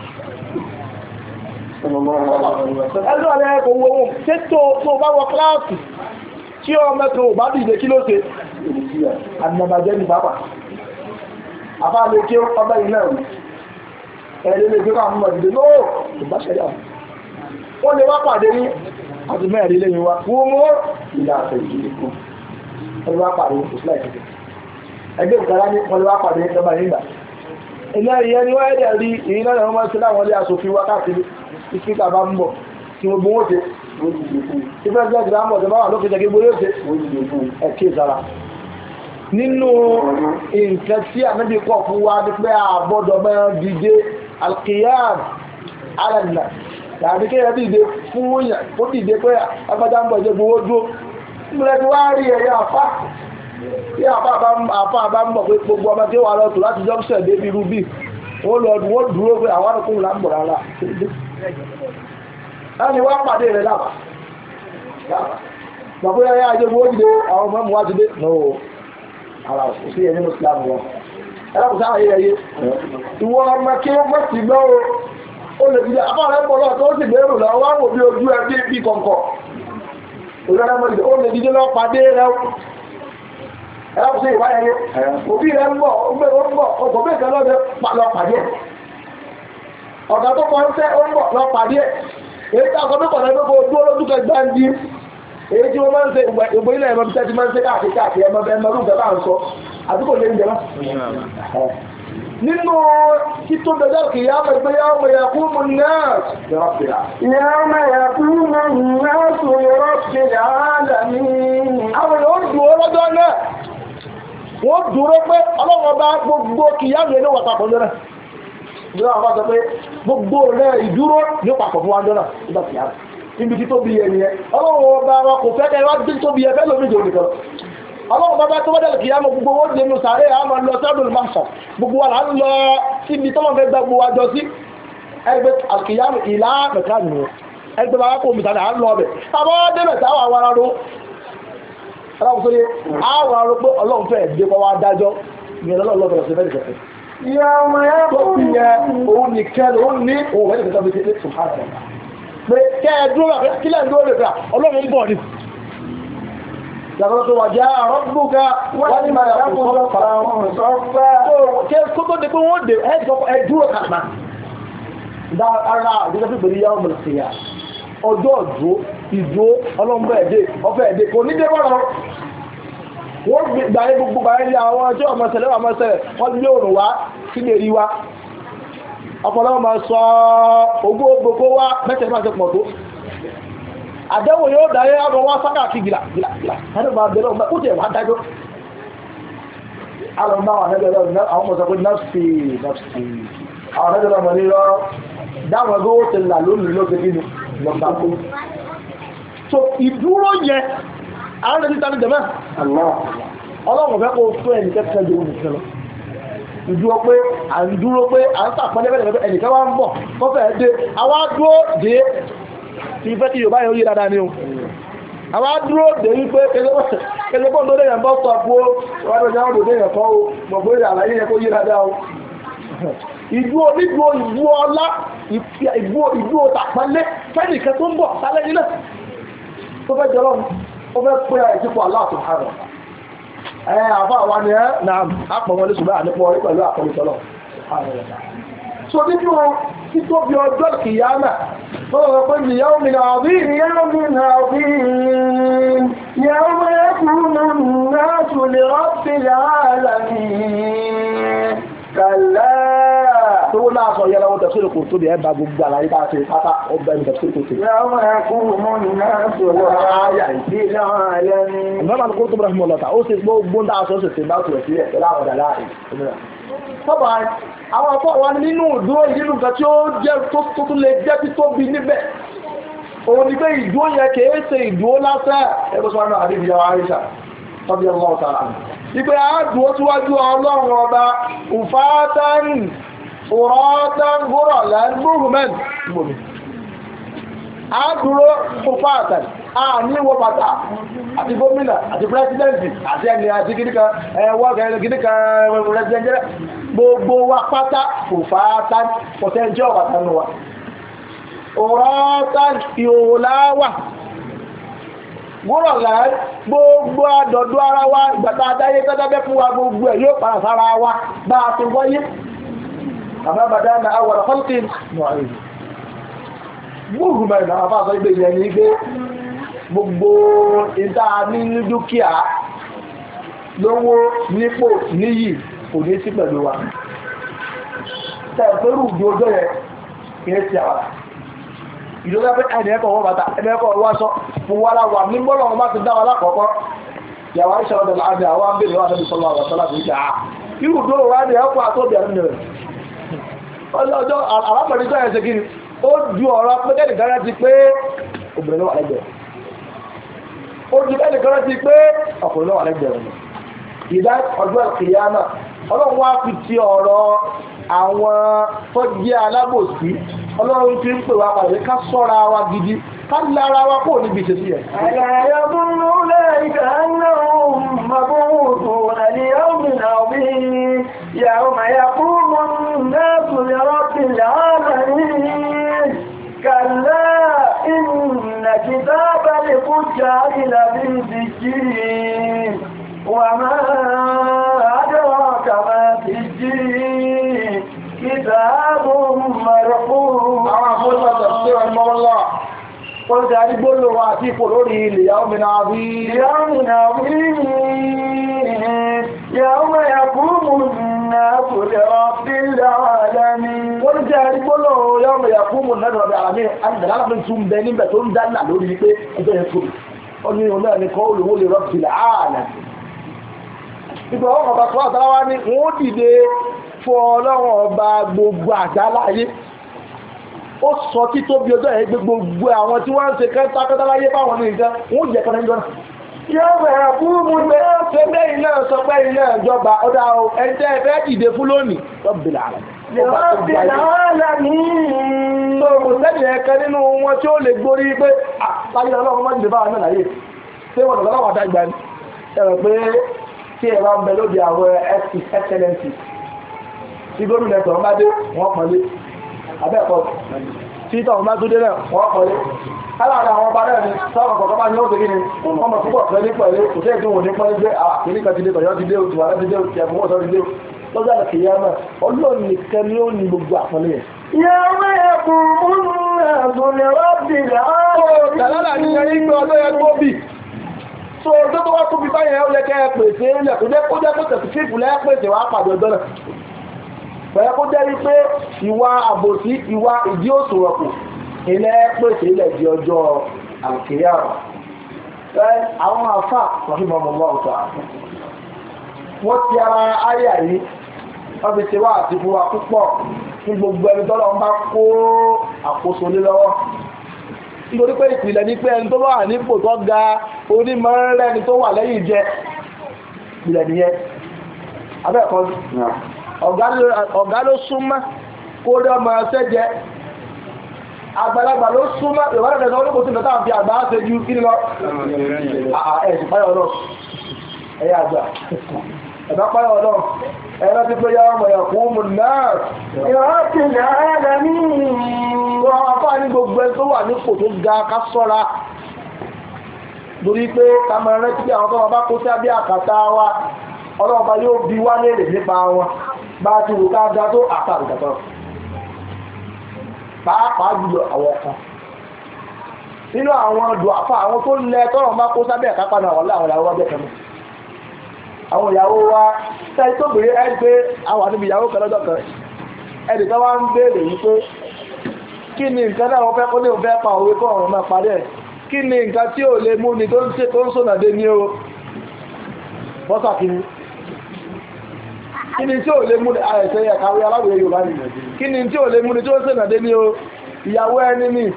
ẹlú alẹ́ ẹ̀kọ́ owó ohun tí tó bá wọ kíláàsì tí ọ mẹ́kan ò bá dìde kí ló ṣe àdínàbàjẹ́ ní pápá àbá lè kí ọba iná rí ẹ̀lẹ́ lè gbé káwọn mọ̀ ìdè lóò ìbáṣẹ́lẹ̀ àwọn ó lè wá pàdé ní àti mẹ́rin lẹ́yìn wa wọ́n mọ́ ìlà àfẹ́ ìjìnlẹ̀ kan wọ́n lè wá pàdé ní ìsìláì kẹ́kẹ́ ẹgbẹ́ ìkàrá ní wọ́n lè wá pàdé ní ọba nígbà ilẹ̀ ìyẹn ni wọ́n ẹ̀dẹ̀ rí ìyìn náà wọ́n máa ń ṣe láwọn ilé aṣòfin wákàtí ìsìnkà bá ń bọ̀ tí wọ́n gbówó tẹ́ ìfẹ́sẹ̀ ìgbàmọ̀ tó bá wà lókè jẹ́gbé gbóyó tẹ́ ẹ̀kẹ́ ìsára nínú nǹkan tí ànábì kọ̀ fún wa ní pé àbọ́dọ̀ mẹ́rin dìde alqiyam alẹ́nà tàbí kéyàn dìde fún yàn ó dìde pé agbádá ń bọ̀ jẹ́ gbówó dúró nígbàtí wá rí ẹ̀yà àfá tí àfá bá ń bọ̀ pé gbogbo ọmọ tí wà lọ́tù láti jọ́pṣẹ̀ débi rubí wọ́n dúró pé àwọn àrùkún lámbọ̀ rárá láti wá pàdé rẹ̀ lábà gbogbo ẹ̀yà àjẹ́gbó jìdé àwọn ọmọ wá jìdé náà ara òsí ẹni Muslim wọn ẹlẹ́kùnsá ayé ẹyẹ ìwọ ọmọ kí ó mọ́ sí gbọ́ ó lè jìdé afọ́ rẹ̀ pọ̀ lọ́tọ́ ó sì bẹ̀rù lọ wá wò bí ojú ẹ bí kọ̀ǹkọ̀ ó lè jìdé lọ pàdé rẹ̀ ẹlẹ́kùnsá ìwáyẹyẹ òbí rẹ̀ ń bọ̀ ọgbọ̀ bẹ́ẹ̀ kan lọ pàdé ọ̀gá tó kọ́ ń tẹ́ ó ń bọ̀ lọ pàdé èyí tí a sọ pípọ̀ lẹ́gbẹ́ kó ojú olójúkẹ gbáǹdí èyí tí wọ́n máa ń ṣe ìgbò ilẹ̀ ẹ̀mọ́ tẹ́tí máa ń ṣe káàkiri ẹmọ rúgbẹ́ bá ń sọ àdúgbò lè ń jẹ nínú tító bẹ̀rẹ̀ kì yá mẹ́ pé yá mẹ́ yàkú mú náà yá mẹ́ yàkú mú náà tó yọrọ ṣe àádàmí àwọn yóò dúró lọ́jọ́ náà wọ́n dúró pé ọlọ́wọ́ bá gbogbo kì yá mẹ́ ní wà papọ̀ náà ìjọba àwọn sọ pé gbogbo rẹ̀ ìdúró ní papọ̀ fún wájọ́ náà nígbà tí a rẹ̀ níbi tí tó bí ẹni ẹ ọlọ́run ọba wọn kò fẹ́ kẹwàá tí tó bí ẹ fẹ́ lómi jò nìkan ọlọ́run bàbá tó wọ́dẹ̀ kìí àmọ́ gbogbo wọ́n dẹnu sàárẹ̀ àmọ́ lọ sẹ́dùn máṣà gbogbo wà láń lọ síbi tọ́lọ́ fẹ́ gba gbogbo àjọ sí ẹgbẹ́ àkìyàmù ìlà mẹ́ta nìyẹn ẹgbẹ́ bàbá kò mìtàdà à ń lọ bẹ̀ tàbọ́ débẹ̀ táwọn àwọn ará ro aláwọ̀ sórí àwọn ará ro pé ọlọ́run fẹ́ dé kọ́ wá dájọ́ ìyẹn lọ́lọ́ bẹ̀rẹ̀ sí fẹ́ nìkẹ́kẹ́ ìyá ọmọ ẹ̀ tó fi yẹ òun nìkẹ́ ló ní òun fẹ́ nìkẹ́kẹ́ bí kéde tó hàn án. Pé kẹ́ ẹ dúró rà kílẹ̀ ń dúró lè gbà ọlọ́run ń bọ̀ ni. yàtọ̀ tó wà jẹ́ àrọ́gbùká wọ́n ní máa yàtọ̀ sọ́fà kó tó di pé wọ́n dé ẹ̀dúró kàmà dá ara àdúgbò tó gbèrè yàwó mọ̀lẹ́sìyà ọjọ́ ìdúró ọlọ́mbọ̀ ẹ̀dẹ́ ọfẹ́ ẹ̀dẹ́ kò ní dé wọ́n wọ́n gbàyẹ gbogbo gbàyẹ àwọn ọjọ́ ọmọsẹ̀lẹ̀ wọ́n lé òrùn wá sí lè rí wá ọ̀pọ̀lọpọ̀ máa sọ ogún gbogbo wá mẹ́tẹ̀ẹ́ máa ṣe pọ̀ tó àdẹ́wò yóò dáyé ọmọ wá sáká kí gìlà ẹni máa bẹ̀rẹ̀ ọmọ ó tẹ̀ wá dájọ́ alọ́mọ àwọn ẹgbẹ̀rẹ̀ àwọn ọmọ sọ pé nọ́ọ̀sì àwọn ẹgbẹ̀rẹ̀ ọmọ nílọ dáwọn ẹgbẹ́ ó ti là lónìí ló ṣe kíni lọ́gbà kó so ìdúró yẹ àwọn ẹni títà ní jẹ̀mẹ́ ọlọ́run fẹ́ kó tó ẹnì kẹ́kẹ́ jẹ́ òun nìkan lọ ìdúró pé à ń dúró pé à ń sàpọ́nlẹ́fẹ́ ẹnìkan wá ń bọ̀ kọ́fẹ́ dé àwọn dúró dé tí fẹ́ kí Yorùbá yóò yí dáadáa ní o àwọn dúró dé wípé kẹlẹ́gbọ́n tó déyàn bọ́ sọ pé wọ́n tó jáwọ́ déyàn kọ́ o mọ̀ pé àlàyé yẹn kó yí dáadáa o ìdúró nídúró ìbú ọlá ìbú tàpálẹ́ fẹ́nìkan tó ń bọ̀ sálẹ́ nílẹ̀ tó fẹ́ jọ lọ́run ó fẹ́ pé àìsípò aláàtò àrùn àfá wa ni na àpọ̀wọlé ṣùgbọ́n ànípọ̀ orí pẹ̀lú àpọ̀lẹ́sọ́lọ́ so nínú títóbi ọjọ́ kìyàmà tó rọ̀ pé ìyàwó mi náà bí ìyàwó ẹkùnrin náà tún lè rọ́pì láàrín kàlá tó wó láàṣọ yẹ́lẹ́wọ́ tẹ̀sílẹ̀ kò tó bí ẹbà gbogbo àlàyé bá ṣe pátá ọgbà ẹni tẹ̀sílẹ̀ kò tó ìyàwó ẹkùnrin náà tún lè rọ́pì láàrín ìgbàmà kó tó bẹ̀rẹ̀ mọ́ lọ́ta ó sì gbogbo ń dáṣọ́ sì bá tùrẹ̀ sí ẹ̀ pẹ̀lú àwọn ọ̀dà tọ́bà àwọn afọ́ wa nínú ìdúró ìdínú nǹkan tí ó jẹ́ tó tún lè jẹ́ tí tó bí níbẹ̀ òun ni pé ìdúró yẹ kìí ṣe ìdúró lásán ẹgbẹ́ sọ́nà náà àdébìyà wa Àìṣà tọ́bí ọlọ́run tààrà ìpé àádùó síwájú ọlọ́run ọba ùfáátán òrọ́tán gúrọ̀ lẹ́gbùrùmẹ́n àádùó ùfáátán àníwò bàtà àti gómìnà àti pírẹsidẹ́ntì àti ẹni àti gíníkà gíníkà rẹ̀jẹ̀jẹ̀rẹ̀ gbogbo wa pátá kò fàátá pọ̀tẹ́jọ́ bàtà nù wa ọ̀rọ̀ta ìhòláwà gbọ́rọ̀lá gbogbo àdọ̀dọ̀ ara wa ìgbàta adáyé tẹ́tẹ́bẹ́ fún wa gbogbo ẹ̀ yóò pàrà sára wa bá a ti wáyé àbábàdá na àwọ̀rọ̀ fọ́lùkín gbogbo gbogbo ìta ní dúkìá lówó nípò níyì kò ní sí pẹ̀lú wa tẹ́ẹ̀fẹ́rù ìdí ọjọ́ yẹ kìí sí àwàrà ìjọba pé ẹni ẹ̀kọ́ wọ́n bàtà ẹni ẹ̀kọ́ wọ́n sọ fún wa láwà ní gbọ́lọ̀ wọn bá ti dáwà lákọ̀ọ́kọ́ yàwó Àìṣà ọdọ̀ láàrin àwọn abẹ́rẹ̀ wà tẹ́bí sọ́lọ́ àwọn sọ́lá tó jà á irú dóró wá ní ẹ̀kọ́ àtọ́bẹ̀rẹ̀ rẹ̀ ọjọ́ alámọ̀rin tó ẹ̀ṣẹ̀ kiri ó ju ọ̀rọ̀ pẹ́kẹ́nì kára ti pé obìnrin lọ́wọ́ lẹ́gbẹ̀ẹ́ ó ju ẹnì kan ti pé ọkùnrin lọ́wọ́ lẹ́gbẹ̀ẹ́ rẹ̀ ìdá ọjọ́ ìkìyàmà ọlọ́run wá fi ti ọ̀rọ̀ àwọn tó jẹ́ alábòsí ọlọ́run ti ń pè wá pàdé ká sọ́ra wa gidi ká lára wa kó níbi ìṣesí ẹ̀. àyàyà búrú lẹ́yìn náà mabúrú nàní ọ̀gbìnà bí yàrá màyà kúrò náà tún yọrọ sí láàrín kàlá إن كتاب الفجار لفي سجين وما أدراك ما سجين كتاب مرقوم أقول تفسير الله قلت أقول له وأتيك لوري ليوم عظيم يوم يقوم الناس لرب العالمين wọ́n jẹ́ àrígbólò yọ́mọ̀ yàkúmù nẹ́rọ̀ ọ̀dọ̀ àmì àdìdàlápín tún bẹ níbẹ̀ tó ń dánà lórí wípé ẹjọ́ yẹn tóbi ó ní ọ̀nà ẹni kọ́ olùwó lè rọ́pì láàánà ìgbà ọ̀rọ̀ ọba tó àtàláwá ní wọ́n dìde fún ọlọ́run ọba gbogbo àgbáláyé ó sọ tí tóbi ọjọ́ yẹn gbogbo àwọn tí wọ́n ń ṣe kẹ́tàkẹ́tàláyé báwọn ní nǹkan wọ́n jẹ́ kọ́nà yóò ẹ̀kún mú pé ó ṣe bẹ́yìn náà sọ pé iná ìjọba ọdá ẹjẹ́ ẹ̀fẹ́ dìde fún lónìí rọ́bìlà rẹ̀ tó kò sẹ́ni ẹ̀kẹ́ nínú wọn tí ó lè gbórí pé láyé ọlọ́run mọ́ jìdè báwọn náà láyé tí wọ́n lọ́wọ́ àdágbà ní ẹ̀rọ pé tí ẹ̀rọ ń bẹ lóde àwọn excellency tí gómìnà ẹ̀tọ̀ bá dé wọ́n pọ̀lé abẹ́ẹ̀kọ́ tí tọ̀ bá tó dé náà wọ́n pọ̀lé aláàrẹ àwọn ọba náà ni sọ́rọ̀ kọ̀ọ̀kan bá ní ó tẹ́gí ni ọmọ púpọ̀ fẹ́ ní pẹ̀lú kò tẹ́ ìdíwò ní pẹ́lú pé àkìníkà ti dé tọ̀yọ́ ti dé òtù àrẹ́ ti dé òtù ẹ̀fún ọ̀sọ́ ti dé lọ́jọ́ àlẹ́kì yá náà ọlọ́run nìkan ni ó ní gbogbo àfọlẹ́ yẹn. Yàwé ẹ̀kùn múnú ẹ̀sùnlẹ̀ rọ́bì láàárọ̀. Tàlálà ní ẹni pé ọdọ́ yẹn tó bì. So tó tó wá tó bí báyẹn ó yẹ kẹ́ ẹ pèsè ilẹ̀ kó jẹ́ kó tẹ̀sí fífù lẹ́ pèsè wá pàdé ọjọ́ náà. Pẹ̀lú kó jẹ́ wípé ìwà àbòsí ìwà ìdí òṣùwọ̀kù ilẹ̀ pèsè ilẹ̀ di ọjọ́ àkèyàwó. Àwọn àfà rahimahumullah ta'ala wọ́n ti ara ayà yìí wọ́n fi ṣe wá àti fún wa púpọ̀ ní gbogbo ẹni tọ́lọ́ ń bá kó àkóso lé lọ́wọ́. Nítorí pé ìpìlẹ̀ ní pé ẹni tó wà nípò tó ga onímọ̀ rẹni tó wà lẹ́yìn jẹ ìpìlẹ̀ nìyẹn. Abẹ́ẹ̀kọ́ ọ̀gá ló súnmọ́ kó rí ọmọ ẹsẹ́ jẹ. Àgbàlagbà ló súnmọ́ ìwádìí ẹ̀sọ́ olóko sí ìfẹ́ táwọn fi àgbà ṣe ju kí ni lọ. Ẹ̀sìn páyọ̀ náà ẹ̀yà àgbà ẹ̀bá páyọ̀ náà ẹ̀rọ ti pé yàwó mọ̀ yàkó mù náà ìrántí náà ní wọ́n afá ní gbogbo ẹ̀ tó wà nípò tó ga ká sọ́ra lórí pé kàmẹ́rẹ́ tí àwọn tó bá kó sí abẹ́ àkàtà wa ọlọ́ọ̀bá yóò bi wá léèrè nípa wọn bá ti wò ká dá tó àtàrùkàtọ̀ pàápàá jùlọ àwọn kan nínú àwọn dùáfà àwọn tó lẹ tọ́rọ̀ máa kó sábẹ́ àkápá náà wọ́n láwọn ìyàwó ọjọ́ kẹmọ́ àwọn ìyàwó wa tẹ́ tó bèèrè ẹgbẹ́ àwọn níbi ìyàwó kan lọ́jọ́ kan ẹnìkan wá ń béèrè wípé kí ni nǹkan náà wọ́n fẹ́ kó ní òun fẹ́ pa òwe kọ́ ọ̀rọ̀ náà parí ẹ̀ kí ni nǹkan tí ò lè mú ni tó ń sọ̀nà dé ní o bọ́sà kí ni tí ò lè mú ni àìsẹ́ ẹ̀kàwé aláwòye Yorùbá ni kí ni tí ò lè mú ni tó ń sọ̀nà dé ní o ìyàwó ẹni ni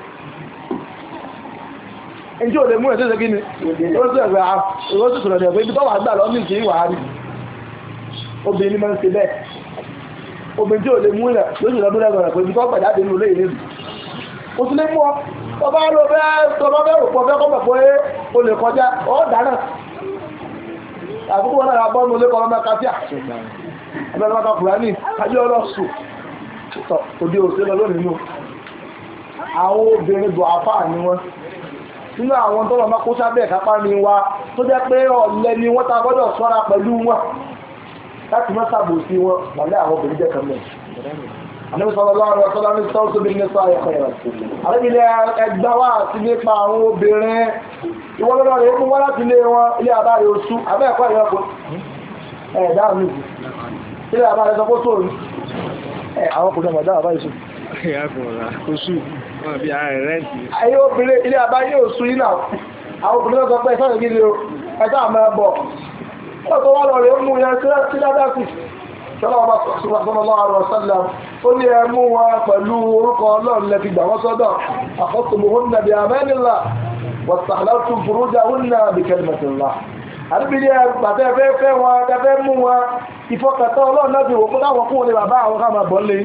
ẹni tí ò lè mú ẹ̀ tó ṣe kí ni ó sì ẹ̀fẹ́ ìwọ́n sì sọ̀rọ̀ ẹ̀fẹ́ ibi tó wà gbà lọ́mí kì í wà á rí obìnrin máa ń ṣe bẹ́ẹ̀ obìnrin tí ò lè mú ẹ̀ lóṣù lọ́dún lẹ́gbọ̀n rẹ̀ pé ibi tó gbà jáde nínú ilé ìlú ó tún lè mú ọ tọba ló bẹ́ẹ̀ tọba bẹ́ẹ̀ rò pọ̀ fẹ́ kọ́ mọ̀ pé o lè kọjá ọ́ dáná àbúkú wọn náà bọ́ ní olé kọ́ lọ́mọ kásíà ẹgbẹ́ lọ́mọ kùránì ajé ọlọ́sùn òde òṣèlú lónìí nù àwọn obìnrin bọ̀ àfáà ni wọ́n nínú àwọn tọ́lọ̀ máa kó sábẹ́ ìkápá ní wa tó jẹ́ pé ọ̀lẹ ni wọ́n ta gbọ́dọ̀ ṣọ́ra pẹ̀lú wọn láti mọ́ sàbò sí wọn wàlẹ́ àwọn obìnrin jẹ́ kan mẹ́ Ànábì sallallahu alaihi wasallam ní sọ́ọ̀tù bí nípa ẹ̀kọ́ ẹ̀rọ àrẹ́bìnrin ẹgbà wà sí nípa àwọn obìnrin ìwọ́n lọ́dọ̀ rẹ̀ mú wọ́n láti ilé wọn ilé àbáyé oṣù abẹ́ ẹ̀kọ́ ẹ̀rọ kò ẹ̀dá mi ilé àbáyé sọ pé sóòrùn àwọn kò sọmọdá àbáyé oṣù ayé obìnrin ilé àbáyé oṣù yìí náà àwọn obìnrin sọ pé ẹ̀sán ìgbìlẹ̀ ẹ̀sá àmọ́ ẹ̀bọ̀ wọ́n tó wá lọ rẹ̀ mú yẹn sí ládásì sọ́lọ́wọ́ sallallahu alaihi wasallam ó ní ẹmú wọn pẹ̀lú orúkọ Ọlọ́run lẹ́fi gbà wọ́n sọ́dọ̀ akhadtumuhunna bi amanillah wastahlaltum furujahunna bi kalimatillah àdúgbìlẹ̀ ẹgbàtẹ́ fẹ́ wọn tẹ́fẹ́ mú wọn ìfọkàtọ́ Ọlọ́run láti wò fún àwọn fún olè bàbá àwọn káàmà bọ́ lé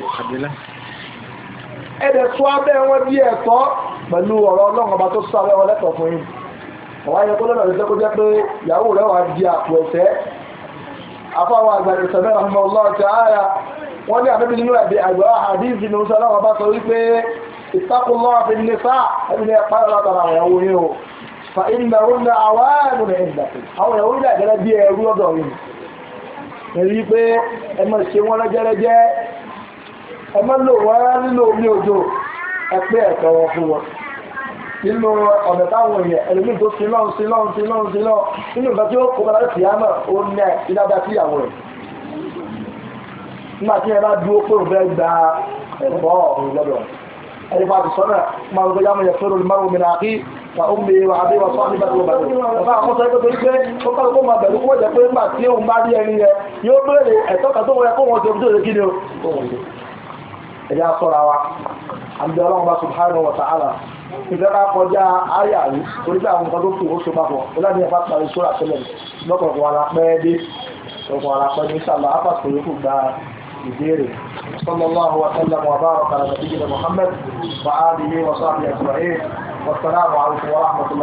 ẹ̀dẹ̀ tó abẹ́ wọn bí ẹ̀tọ́ pẹ̀lú ọ̀rọ̀ Ọlọ́run ọba tó sọ abẹ́ wọn lẹ́tọ̀ fún yín ọ̀wá yẹ kó lọ́nà ìṣẹ́ kó jẹ́ pé ìyàwó rẹ̀ wà di àpò ẹ̀fẹ́ afáwọn àgbàdì sọ̀rọ̀ ọmọ ọlọ́ọ̀tẹ̀ ààyà wọ́n ní àbẹ́bí nínú ẹ̀bí àgbà àdíjì ní oṣù aláwọ̀ bá sọ wípé ìtakùnlọ́ fi ní sáà ẹbí ní ẹ̀pá látara àwọn ìyàwó yìí o fa ìnà òun àwọn ẹ̀rù rẹ̀ ìgbà àwọn ìyàwó yìí àgẹ́rẹ́ bí ẹrú ọ̀dọ̀ yìí èyí pé ẹ má ṣe wọ́n lẹ́jẹ́rẹ́jẹ́ ẹ má lò wọ́n nílò omi òjò ẹ pé ẹ̀tọ́ wọn fún wọn nínú ọ̀nà táwọn èèyàn ẹlòmí tó sílọ́n nínú ìgbà tí ó kó bára sí àmà ó ní ìdájá sí àwọn rẹ̀ nígbà tí ẹ bá dúró pé òun fẹ́ gba ẹ̀fọ́ ọ̀run lọ́dọ̀ ẹni bá ti sọ́nà máa ń gbé yàmù yẹn fẹ́ràn olùmọ́rùn mi náà kí wà ó mi wà àbí wà sọ́ nígbà tí ó bàjẹ́ ọ̀fà àwọn sọ pé torí pé ó kọ́ kó máa bẹ̀rù kó jẹ́ pé nígbà tí òun bá rí ẹni yẹn yóò béèrè ẹ̀tọ́ kan tó wọlé kó wọn ṣe fún tòṣe kí ni o ẹ̀yà sọ́ra wa àbí ọlọ́run bá subhanahu wa ta'ala ìfẹ́ká kọjá ayà rí torí pé àwọn nǹkan tó kù ó ṣe papọ̀ ìlànà ẹ̀fà parí sóra tẹ́lẹ̀ lọ́pọ̀lọpọ̀ alápẹ́ dé ọ̀pọ̀ alápẹ́ ní sàlọ́ àpàtàkì yóò gba ìbéèrè sallallahu wa sallam wa baraka ala nabiyyina Muhammad wa alihi wa sahbihi ajma'in wassalamu alaikum wa rahmatullahi